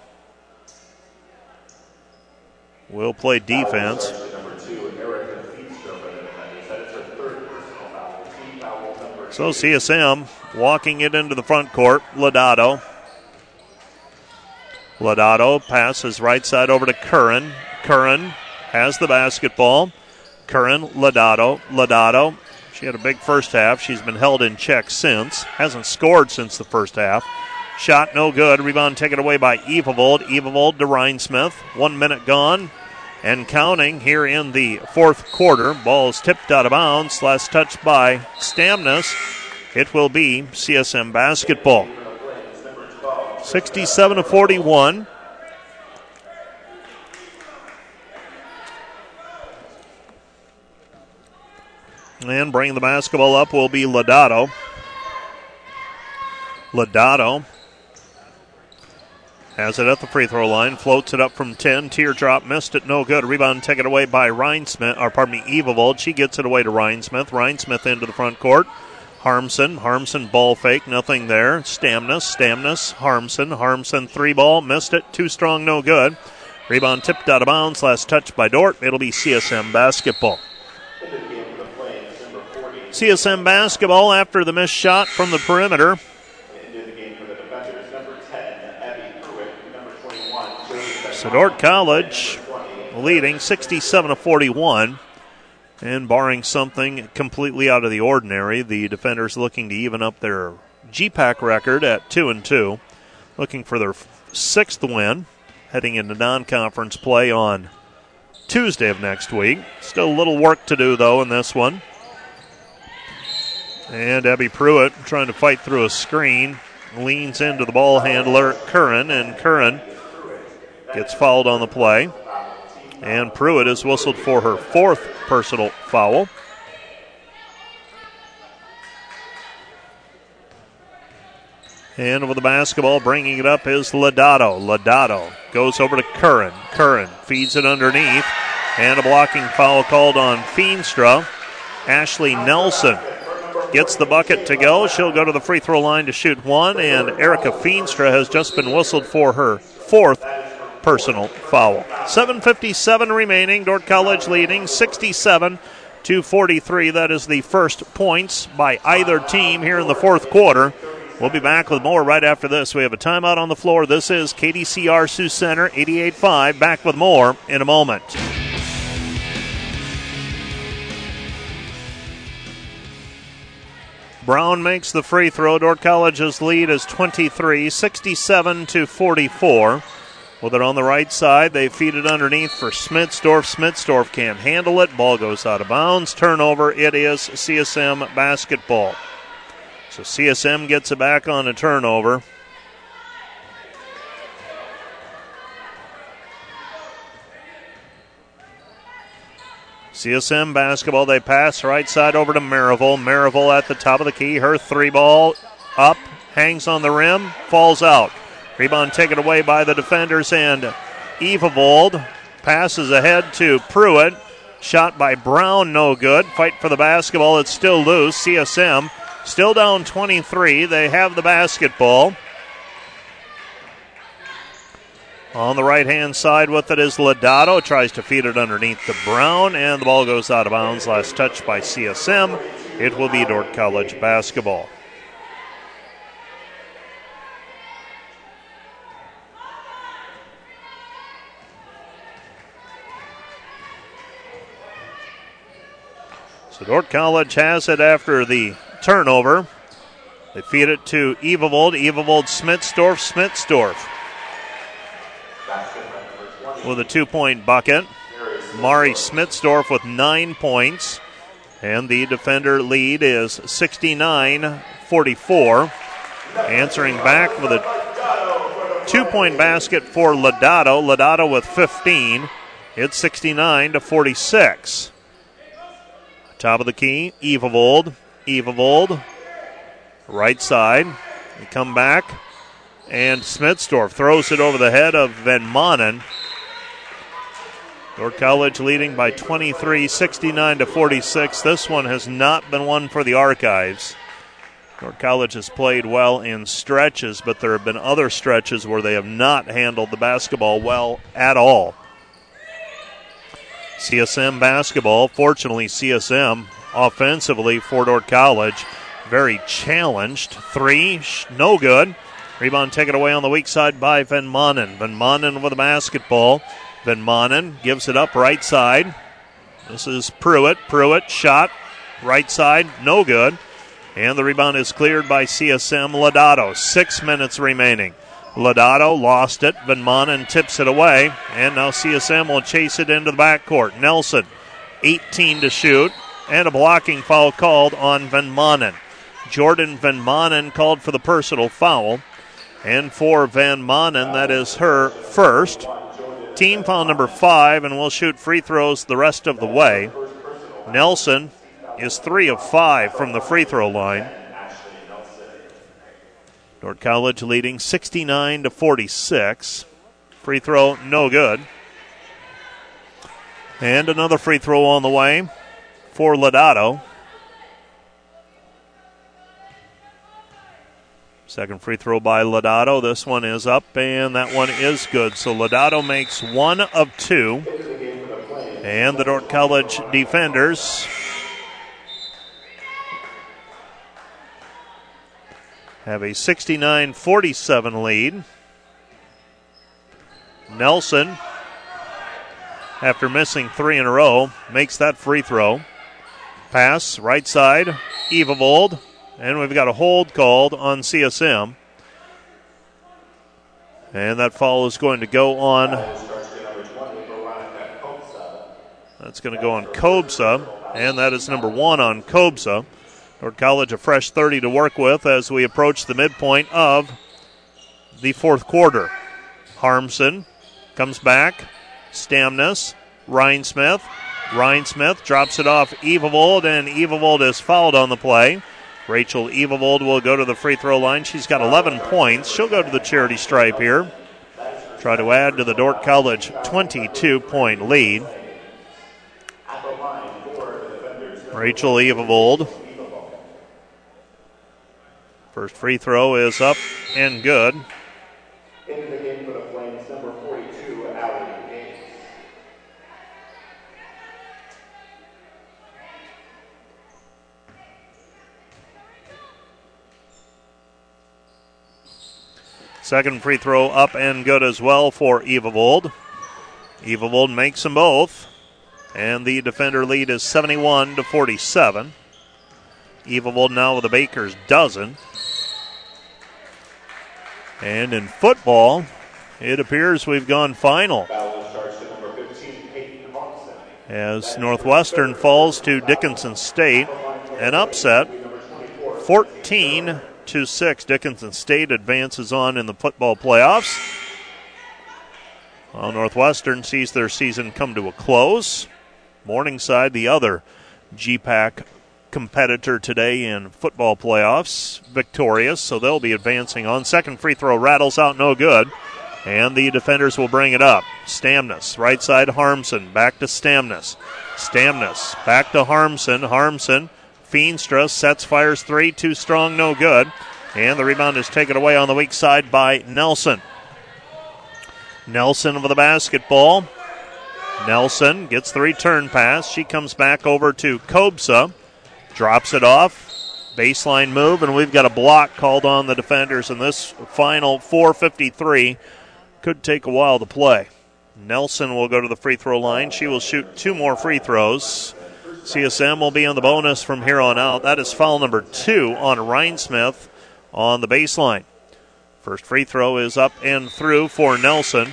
will play defense. So CSM walking it into the front court. Lodato. Lodato passes right side over to Curran. Curran has the basketball. Curran, Lodato. Lodato. She had a big first half. She's been held in check since. Hasn't scored since the first half. Shot no good. Rebound taken away by Evavold. Evavold to Rhinesmith. 1 minute gone and counting here in the fourth quarter. Ball is tipped out of bounds. Last touch by Stamnus. It will be CSM basketball. 67-41. And bringing the basketball up will be Lodato. Lodato has it at the free throw line, floats it up from 10. Teardrop missed it, no good. Rebound taken away by Evavold. She gets it away to Rhinesmith. Rhinesmith into the front court. Harmson ball fake, nothing there. Stamnus, Harmson 3 ball, missed it, too strong, no good. Rebound tipped out of bounds, last touch by Dordt. It'll be CSM basketball. CSM basketball after the missed shot from the perimeter. So Dordt College leading 67-41. And barring something completely out of the ordinary, the defenders looking to even up their GPAC record at 2-2. Looking for their 6th win, heading into non-conference play on Tuesday of next week. Still a little work to do, though, in this one. And Abby Pruitt trying to fight through a screen. Leans into the ball handler, Curran, and Curran gets fouled on the play. And Pruitt is whistled for her 4th personal foul. And with the basketball, bringing it up is Lodato. Lodato goes over to Curran. Curran feeds it underneath. And a blocking foul called on Feenstra. Ashley Nelson gets the bucket to go. She'll go to the free throw line to shoot 1. And Erica Feenstra has just been whistled for her 4th personal foul. 7:57 remaining. Dordt College leading 67-43. That is the first points by either team here in the fourth quarter. We'll be back with more right after this. We have a timeout on the floor. This is KDCR Sioux Center 88.5. Back with more in a moment. Brown makes the free throw. Dordt College's lead is 23, 67-44. With it on the right side, they feed it underneath for Smitsdorf. Smitsdorf can't handle it. Ball goes out of bounds. Turnover. It is CSM basketball. So CSM gets it back on a turnover. CSM basketball. They pass right side over to Maryville. Maryville at the top of the key. Her 3 ball up, hangs on the rim, falls out. Rebound taken away by the defenders, and Evavold passes ahead to Pruitt. Shot by Brown, no good. Fight for the basketball, it's still loose. CSM still down 23. They have the basketball. On the right-hand side with it is Lodato. Tries to feed it underneath to Brown, and the ball goes out of bounds. Last touch by CSM. It will be Dordt College basketball. So Dordt College has it after the turnover. They feed it to Evavold. Evavold, Smitsdorf. Smitsdorf with a 2-point bucket. Mari Smitsdorf with 9 points. And the defender lead is 69-44. Answering back with a 2-point basket for Lodato. Lodato with 15. It's 69-46. Top of the key, Evavold. Evavold, right side. They come back, and Smitsdorf throws it over the head of Van Manen. Dordt College leading by 23, 69-46. This one has not been one for the Archives. Dordt College has played well in stretches, but there have been other stretches where they have not handled the basketball well at all. CSM basketball, fortunately CSM offensively for Dordt College, very challenged. 3, no good. Rebound taken away on the weak side by Van Manen. Van Manen with the basketball. Van Manen gives it up right side. This is Pruitt. Pruitt shot right side, no good. And the rebound is cleared by CSM Lodato. 6 minutes remaining. Lodato lost it. Van Manen tips it away. And now CSM will chase it into the backcourt. Nelson, 18 to shoot. And a blocking foul called on Van Manen. Jordan Van Manen called for the personal foul. And for Van Manen, that is her first. Team foul number 5, and will shoot free throws the rest of the way. Nelson is 3 of 5 from the free throw line. Dordt College leading 69-46. Free throw, no good. And another free throw on the way for Lodato. Second free throw by Lodato. This one is up, and that one is good. So Lodato makes 1 of 2. And the Dordt College defenders have a 69-47 lead. Nelson, after missing 3 in a row, makes that free throw. Pass, right side, Evavold. And we've got a hold called on CSM. And that foul is going to go on. That's going to go on Kobza. And that is number 1 on Kobza. Dordt College a fresh 30 to work with as we approach the midpoint of the fourth quarter. Harmson comes back. Stamnus. Rhinesmith. Rhinesmith drops it off Evavold, and Evavold is fouled on the play. Rachel Evavold will go to the free throw line. She's got 11 points. She'll go to the charity stripe here. Try to add to the Dordt College 22-point lead. Rachel Evavold. First free throw is up and good. Into the game for the Flames, number 42, Allie Gaines. Second free throw up and good as well for Evavold. Evavold makes them both. And the defender lead is 71-47. Evavold now with a baker's dozen. And in football, it appears we've gone final as Northwestern falls to Dickinson State. An upset, 14-6. Dickinson State advances on in the football playoffs, while Northwestern sees their season come to a close. Morningside, the other GPAC competitor today in football playoffs, victorious, so they'll be advancing on. Second free throw rattles out, no good, and the defenders will bring it up. Stamnus, right side Harmson, back to Stamnus. Stamnus, back to Harmson. Harmson, Feenstra, sets, fires 3, too strong, no good, and the rebound is taken away on the weak side by Nelson. Nelson with the basketball. Nelson gets the return pass. She comes back over to Kobsa. Drops it off. Baseline move, and we've got a block called on the defenders in this final 4:53. Could take a while to play. Nelson will go to the free throw line. She will shoot 2 more free throws. CSM will be on the bonus from here on out. That is foul number 2 on Rhinesmith on the baseline. First free throw is up and through for Nelson.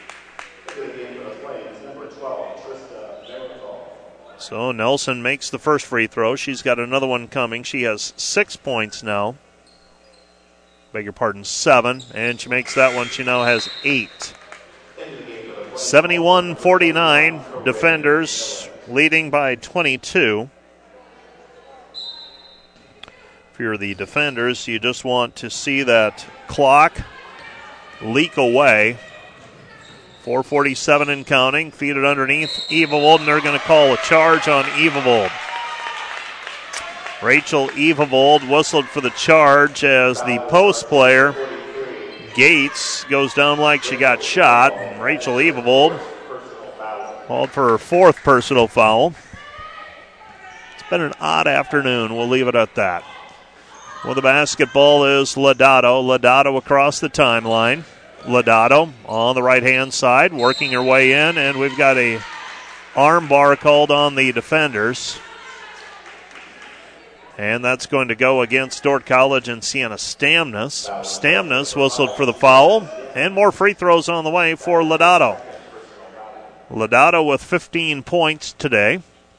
So Nelson makes the first free throw. She's got another one coming. She has 6 points now. Beg your pardon, 7. And she makes that one. She now has 8. 71-49. Defenders leading by 22. If you're the defenders, you just want to see that clock leak away. 4:47 and counting. Feed it underneath Evavold, and they're going to call a charge on Evavold. Rachel Evavold whistled for the charge as the post player, Gates, goes down like she got shot. Rachel Evavold called for her 4th personal foul. It's been an odd afternoon. We'll leave it at that. Well, the basketball is Lodato. Lodato across the timeline. Lodato on the right-hand side, working her way in, and we've got a arm bar called on the defenders. And that's going to go against Dordt College and Sienna Stamnus. Stamnus whistled for the foul, and more free throws on the way for Lodato. Lodato with 15 points today.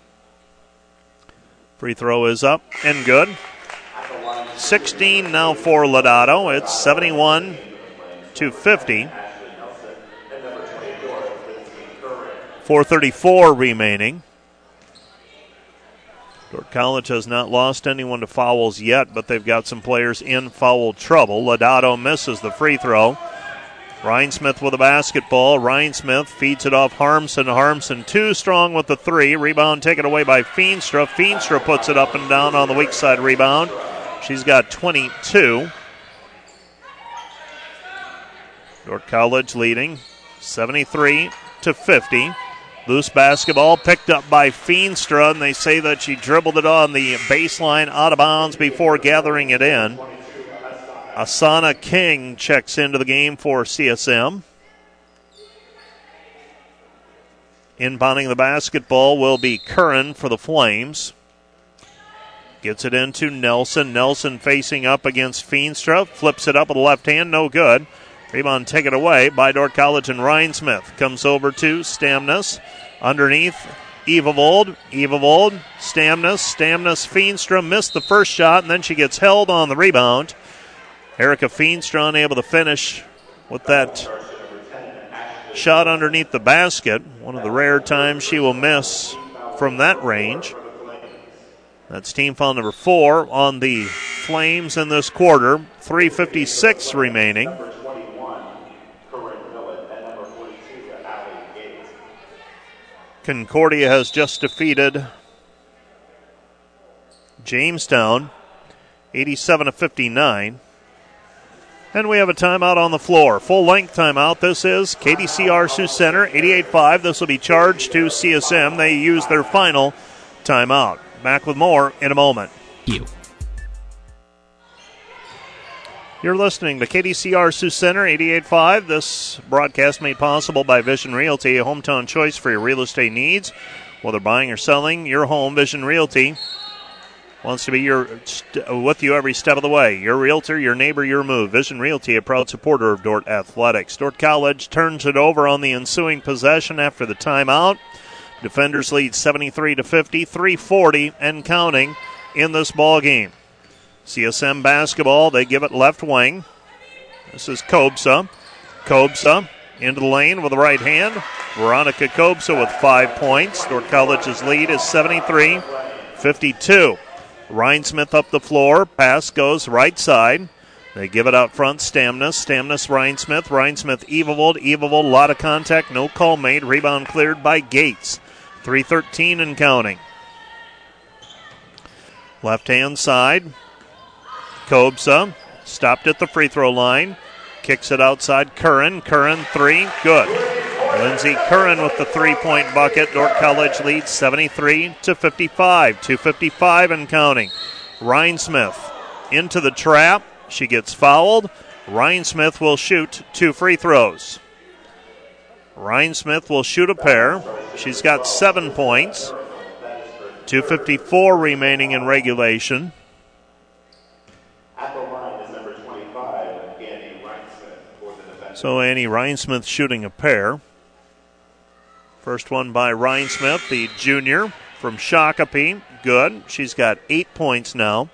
Free throw is up and good. 16 now for Lodato. It's 71-50. 4:34 remaining. Dordt College has not lost anyone to fouls yet, but they've got some players in foul trouble. Lodato misses the free throw. Rhinesmith with the basketball. Rhinesmith feeds it off Harmson. Harmson too strong with the 3. Rebound taken away by Feenstra. Feenstra puts it up and down on the weak side rebound. She's got 22. Dordt College leading 73-50. Loose basketball picked up by Feenstra, and they say that she dribbled it on the baseline out of bounds before gathering it in. Asana King checks into the game for CSM. Inbounding the basketball will be Curran for the Flames. Gets it into Nelson. Nelson facing up against Feenstra. Flips it up with the left hand. No good. Rebound taken away by Dordt College and Rhinesmith. Comes over to Stamnus. Underneath, Evavold. Evavold, Stamnus. Stamnus, Feenstra missed the first shot, and then she gets held on the rebound. Erica Feenstra unable to finish with that shot underneath the basket. One of the rare times she will miss from that range. That's team foul number 4 on the Flames in this quarter. 3:56 remaining. Concordia has just defeated Jamestown 87-59. And we have a timeout on the floor. Full-length timeout. This is KDCR Sioux Center, 88-5. This will be charged to CSM. They use their final timeout. Back with more in a moment. You're listening to KDCR Sioux Center, 88.5. This broadcast made possible by Vision Realty, a hometown choice for your real estate needs. Whether buying or selling your home, Vision Realty wants to be with you every step of the way. Your realtor, your neighbor, your move. Vision Realty, a proud supporter of Dordt Athletics. Dordt College turns it over on the ensuing possession after the timeout. Defenders lead 73-50, 3:40 and counting in this ball game. CSM basketball, they give it left wing. This is Kobsa. Kobsa into the lane with the right hand. Veronica Kobsa with 5 points. Dordt College's lead is 73-52. Rhinesmith up the floor. Pass goes right side. They give it out front. Stamnus. Stamnus, Rhinesmith. Rhinesmith, Evavold. Evavold, a lot of contact. No call made. Rebound cleared by Gates. 3:13 and counting. Left hand side. Kobsa stopped at the free throw line. kicks it outside. Curran, three, good. Lindsey Curran with the three-point bucket. Dordt College leads 73-55. 2:55 and counting. Rhinesmith into the trap. She gets fouled. Rhinesmith will shoot 2 free throws. Rhinesmith will shoot a pair. She's got 7 points. 2:54 remaining in regulation. At the line is number 25, Annie Rhinesmith for the defense. So Annie Rhinesmith shooting a pair. First one by Rhinesmith, the junior from Shakopee. Good. She's got 8 points now.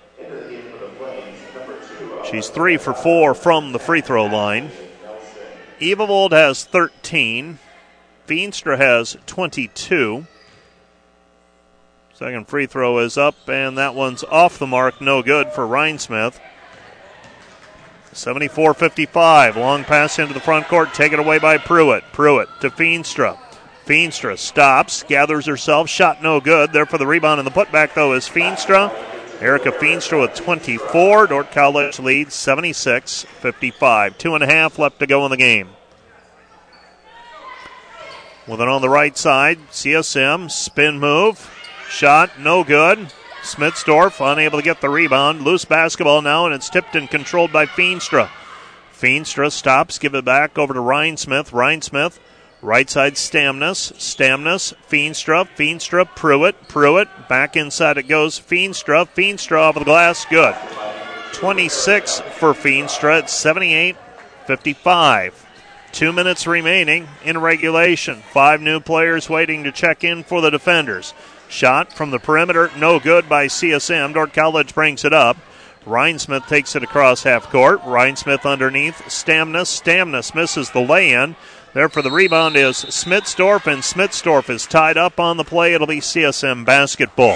She's 3 for 4 from the free throw line. Ebervold has 13. Feenstra has 22. Second free throw is up, and that one's off the mark. No good for Rhinesmith. 74-55. Long pass into the front court. Taken away by Pruitt. Pruitt to Feenstra. Feenstra stops, gathers herself. Shot no good. There for the rebound, and the putback, though, is Feenstra. Erica Feenstra with 24. Dordt College leads 76-55. 2.5 left to go in the game. With it on the right side, CSM, spin move. Shot, no good. Smitsdorf unable to get the rebound. Loose basketball now, and it's tipped and controlled by Feenstra. Feenstra stops, give it back over to Rhinesmith. Rhinesmith, right side Stamnus. Stamnus, Feenstra, Pruitt. Back inside it goes. Feenstra off of the glass, good. 26 for Feenstra. It's 78-55. 2 minutes remaining in regulation. 5 new players waiting to check in for the defenders. Shot from the perimeter, no good by CSM. Dordt College brings it up. Rhinesmith takes it across half court. Rhinesmith underneath. Stamnus misses the lay-in. There for the rebound is Smitsdorf, and Smitsdorf is tied up on the play. It'll be CSM basketball.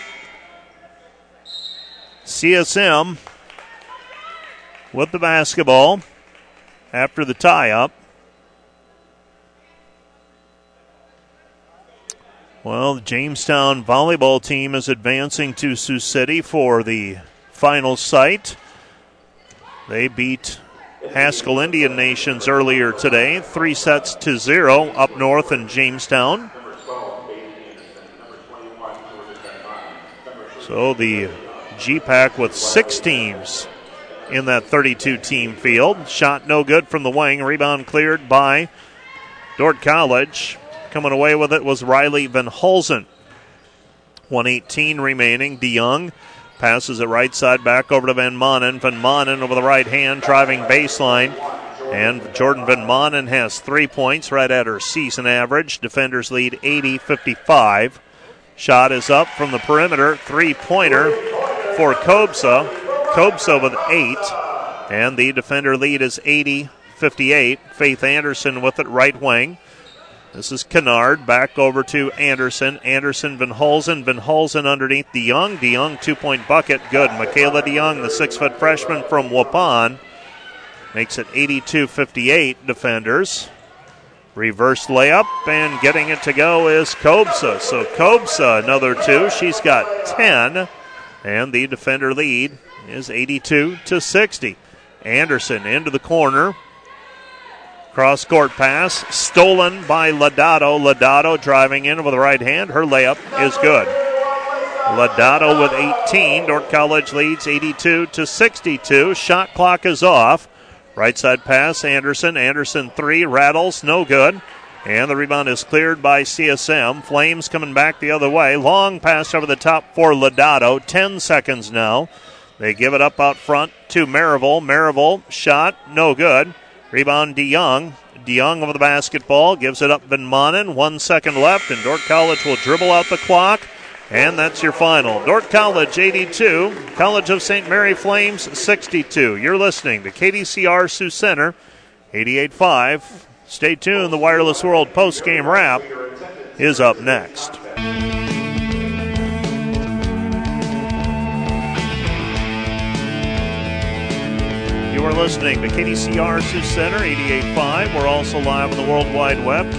CSM with the basketball after the tie-up. Well, the Jamestown volleyball team is advancing to Sioux City for the final site. They beat Haskell Indian Nations earlier today, 3-0 up north in Jamestown. So the GPAC with 6 teams in that 32-team field. Shot no good from the wing. Rebound cleared by Dordt College. Coming away with it was Riley Van Hulsen. 1:18 remaining. DeYoung passes it right side back over to Van Manen. Van Manen over the right hand, driving baseline. And Jordan Van Manen has 3 points, right at her season average. Defenders lead 80-55. Shot is up from the perimeter. 3-pointer for Kobsa. Kobsa with 8. And the defender lead is 80-58. Faith Anderson with it, right wing. This is Kennard, back over to Anderson. Anderson, Van Hulsen. Van Hulsen underneath DeYoung. DeYoung, 2-point bucket. Good. Michaela DeYoung, the 6-foot freshman from Waupun, makes it 82-58 defenders. Reverse layup, and getting it to go is Kobsa. So Kobsa, another 2. She's got 10, and the defender lead is 82-60. Anderson into the corner. Cross-court pass, stolen by Lodato. Lodato driving in with the right hand. Her layup is good. Lodato with 18. Dordt College leads 82-62. Shot clock is off. Right side pass, Anderson. Anderson 3, rattles, no good. And the rebound is cleared by CSM. Flames coming back the other way. Long pass over the top for Lodato. 10 seconds now. They give it up out front to Maryville. Maryville, shot, no good. Rebound DeYoung. DeYoung over the basketball. Gives it up Van Manen. 1 second left, and Dordt College will dribble out the clock. And that's your final. Dordt College 82. College of St. Mary Flames 62. You're listening to KDCR Sioux Center 88.5. Stay tuned. The Wireless World post-game wrap is up next. You are listening to KDCR Sioux Center 88.5. We're also live on the World Wide Web,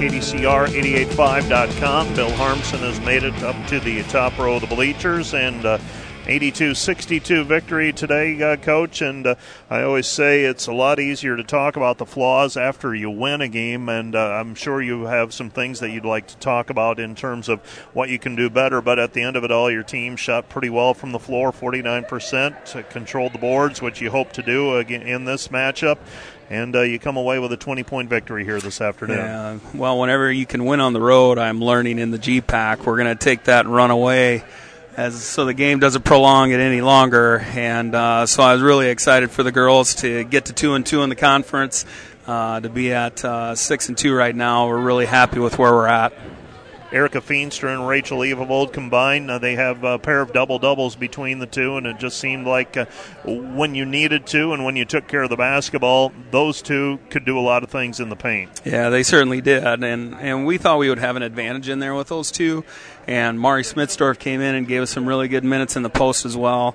KDCR885.com. Bill Harmson has made it up to the top row of the bleachers, and 82-62 victory today, Coach. And I always say it's a lot easier to talk about the flaws after you win a game, and I'm sure you have some things that you'd like to talk about in terms of what you can do better. But at the end of it all, your team shot pretty well from the floor, 49%, controlled the boards, which you hope to do in this matchup. And you come away with a 20-point victory here this afternoon. Yeah, well, whenever you can win on the road, I'm learning in the GPAC, we're going to take that and run away so the game doesn't prolong it any longer. And so I was really excited for the girls to get to 2-2 in the conference, to be at 6-2 right now. We're really happy with where we're at. Erica Feenstra and Rachel Evevold combined, they have a pair of double-doubles between the two, and it just seemed like when you needed to and when you took care of the basketball, those two could do a lot of things in the paint. Yeah, they certainly did, and we thought we would have an advantage in there with those two, and Mari Smitsdorf came in and gave us some really good minutes in the post as well.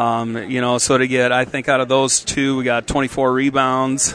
So to get, I think out of those two, we got 24 rebounds.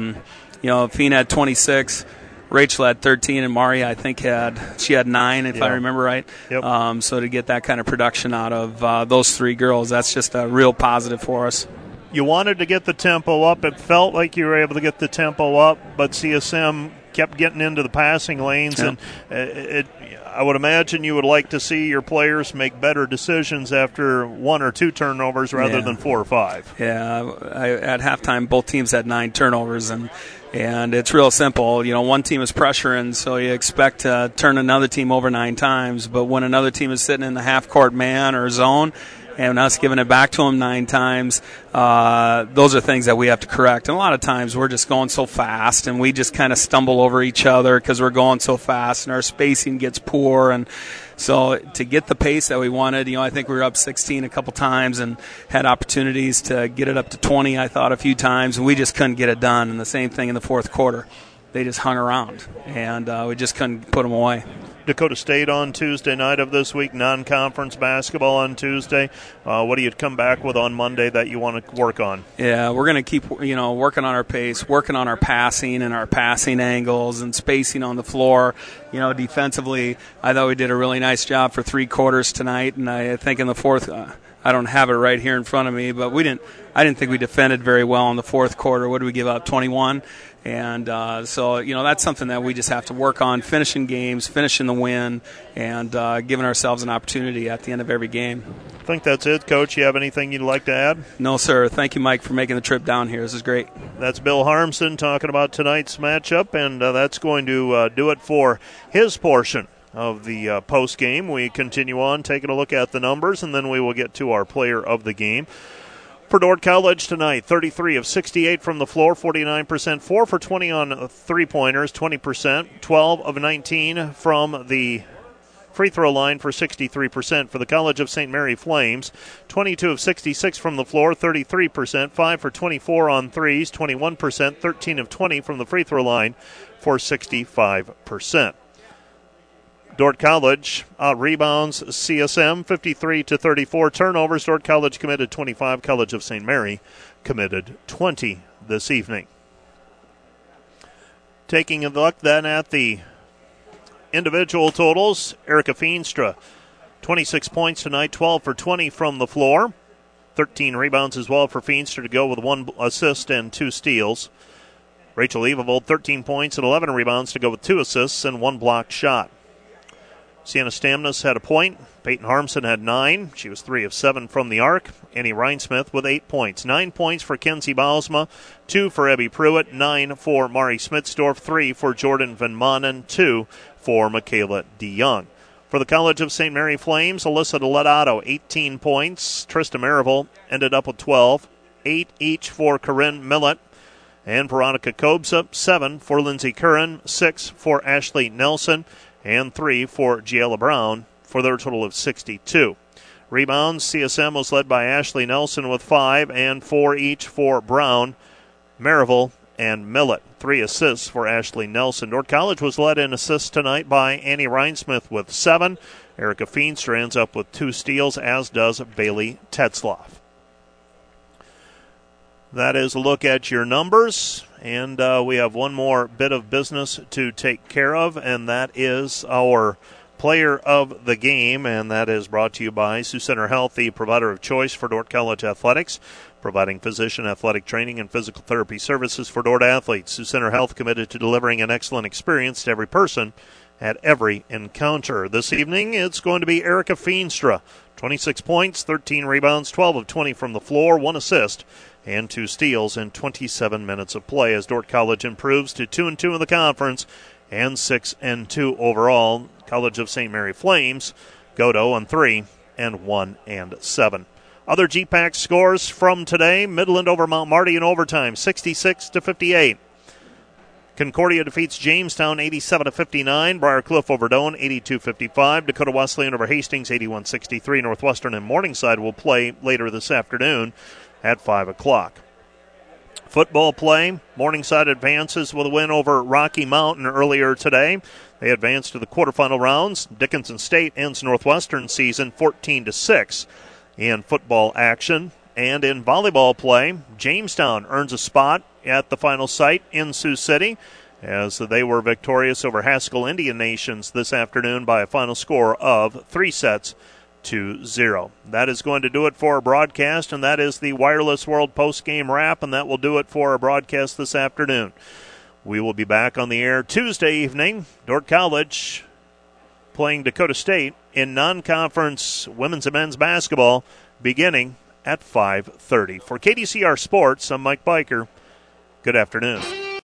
Feen had 26. Rachel had 13, and Mari, I think, had 9, if I remember right. Yep. So to get that kind of production out of those three girls, that's just a real positive for us. You wanted to get the tempo up. It felt like you were able to get the tempo up, but CSM kept getting into the passing lanes, yep. And I would imagine you would like to see your players make better decisions after 1 or 2 turnovers rather than 4 or 5. Yeah, at halftime, both teams had 9 turnovers, and it's real simple. One team is pressuring, so you expect to turn another team over 9 times. But when another team is sitting in the half-court man or zone and us giving it back to them 9 times, those are things that we have to correct. And a lot of times we're just going so fast, and we just kind of stumble over each other because we're going so fast, and our spacing gets poor. And so to get the pace that we wanted, I think we were up 16 a couple times and had opportunities to get it up to 20, I thought, a few times, and we just couldn't get it done. And the same thing in the fourth quarter. They just hung around, and we just couldn't put them away. Dakota State on Tuesday night of this week, non-conference basketball on Tuesday. What do you come back with on Monday that you want to work on? Yeah, we're going to keep working on our pace, working on our passing and our passing angles and spacing on the floor. Defensively, I thought we did a really nice job for 3 quarters tonight, and I think in the fourth, I don't have it right here in front of me, but I didn't think we defended very well in the fourth quarter. What did we give up, 21? And so that's something that we just have to work on, finishing games, finishing the win, and giving ourselves an opportunity at the end of every game. I think that's it. Coach, you have anything you'd like to add? No, sir. Thank you, Mike, for making the trip down here. This is great. That's Bill Harmson talking about tonight's matchup, and that's going to do it for his portion of the post game. We continue on taking a look at the numbers, and then we will get to our player of the game. For Dordt College tonight, 33 of 68 from the floor, 49%, 4 for 20 on three-pointers, 20%, 12 of 19 from the free throw line for 63%. For the College of St. Mary Flames, 22 of 66 from the floor, 33%, 5 for 24 on threes, 21%, 13 of 20 from the free throw line for 65%. Dordt College rebounds CSM 53-34. Turnovers, Dordt College committed 25. College of St. Mary committed 20 this evening. Taking a look then at the individual totals, Erica Feenstra, 26 points tonight, 12 for 20 from the floor. 13 rebounds as well for Feenstra to go with 1 assist and 2 steals. Rachel Evevold, 13 points and 11 rebounds to go with 2 assists and 1 blocked shot. Sienna Stamnus had a point. Peyton Harmson had 9. She was 3 of 7 from the arc. Annie Reinsmith with 8 points. 9 points for Kenzie Bausma, 2 for Ebby Pruitt, 9 for Mari Smitsdorf, 3 for Jordan Van Manen, 2 for Michaela DeYoung. For the College of St. Mary Flames, Alyssa Deletado, 18 points. Trista Mariville ended up with 12. 8 each for Corinne Millett and Veronica Kobza. 7 for Lindsay Curran. 6 for Ashley Nelson. And 3 for Giella Brown for their total of 62. Rebounds, CSM was led by Ashley Nelson with 5 and 4 each for Brown, Mariville, and Millett. 3 assists for Ashley Nelson. Dordt College was led in assists tonight by Annie Reinsmith with 7. Erica Feenstra ends up with 2 steals, as does Bailey Tetzloff. That is a look at your numbers, and we have one more bit of business to take care of, and that is our player of the game, and that is brought to you by Sioux Center Health, the provider of choice for Dordt College athletics, providing physician, athletic training, and physical therapy services for Dordt athletes. Sioux Center Health committed to delivering an excellent experience to every person at every encounter. This evening, it's going to be Erica Feenstra. 26 points, 13 rebounds, 12 of 20 from the floor, 1 assist, and 2 steals in 27 minutes of play as Dordt College improves to 2-2 in the conference and 6-2 overall. College of St. Mary Flames go to 0-3 and 1-7. Other GPAC scores from today: Midland over Mount Marty in overtime, 66-58. Concordia defeats Jamestown 87-59. Briarcliff over Doane 82-55. Dakota Wesleyan over Hastings 81-63. Northwestern and Morningside will play later this afternoon at 5 o'clock. Football play: Morningside advances with a win over Rocky Mountain earlier today. They advance to the quarterfinal rounds. Dickinson State ends Northwestern season 14-6 in football action. And in volleyball play, Jamestown earns a spot at the final site in Sioux City as they were victorious over Haskell Indian Nations this afternoon by a final score of 3-0. That is going to do it for our broadcast, and that is the Wireless World post-game wrap, and that will do it for our broadcast this afternoon. We will be back on the air Tuesday evening. Dordt College playing Dakota State in non-conference women's and men's basketball beginning at 5:30. For KDCR Sports, I'm Mike Biker. Good afternoon.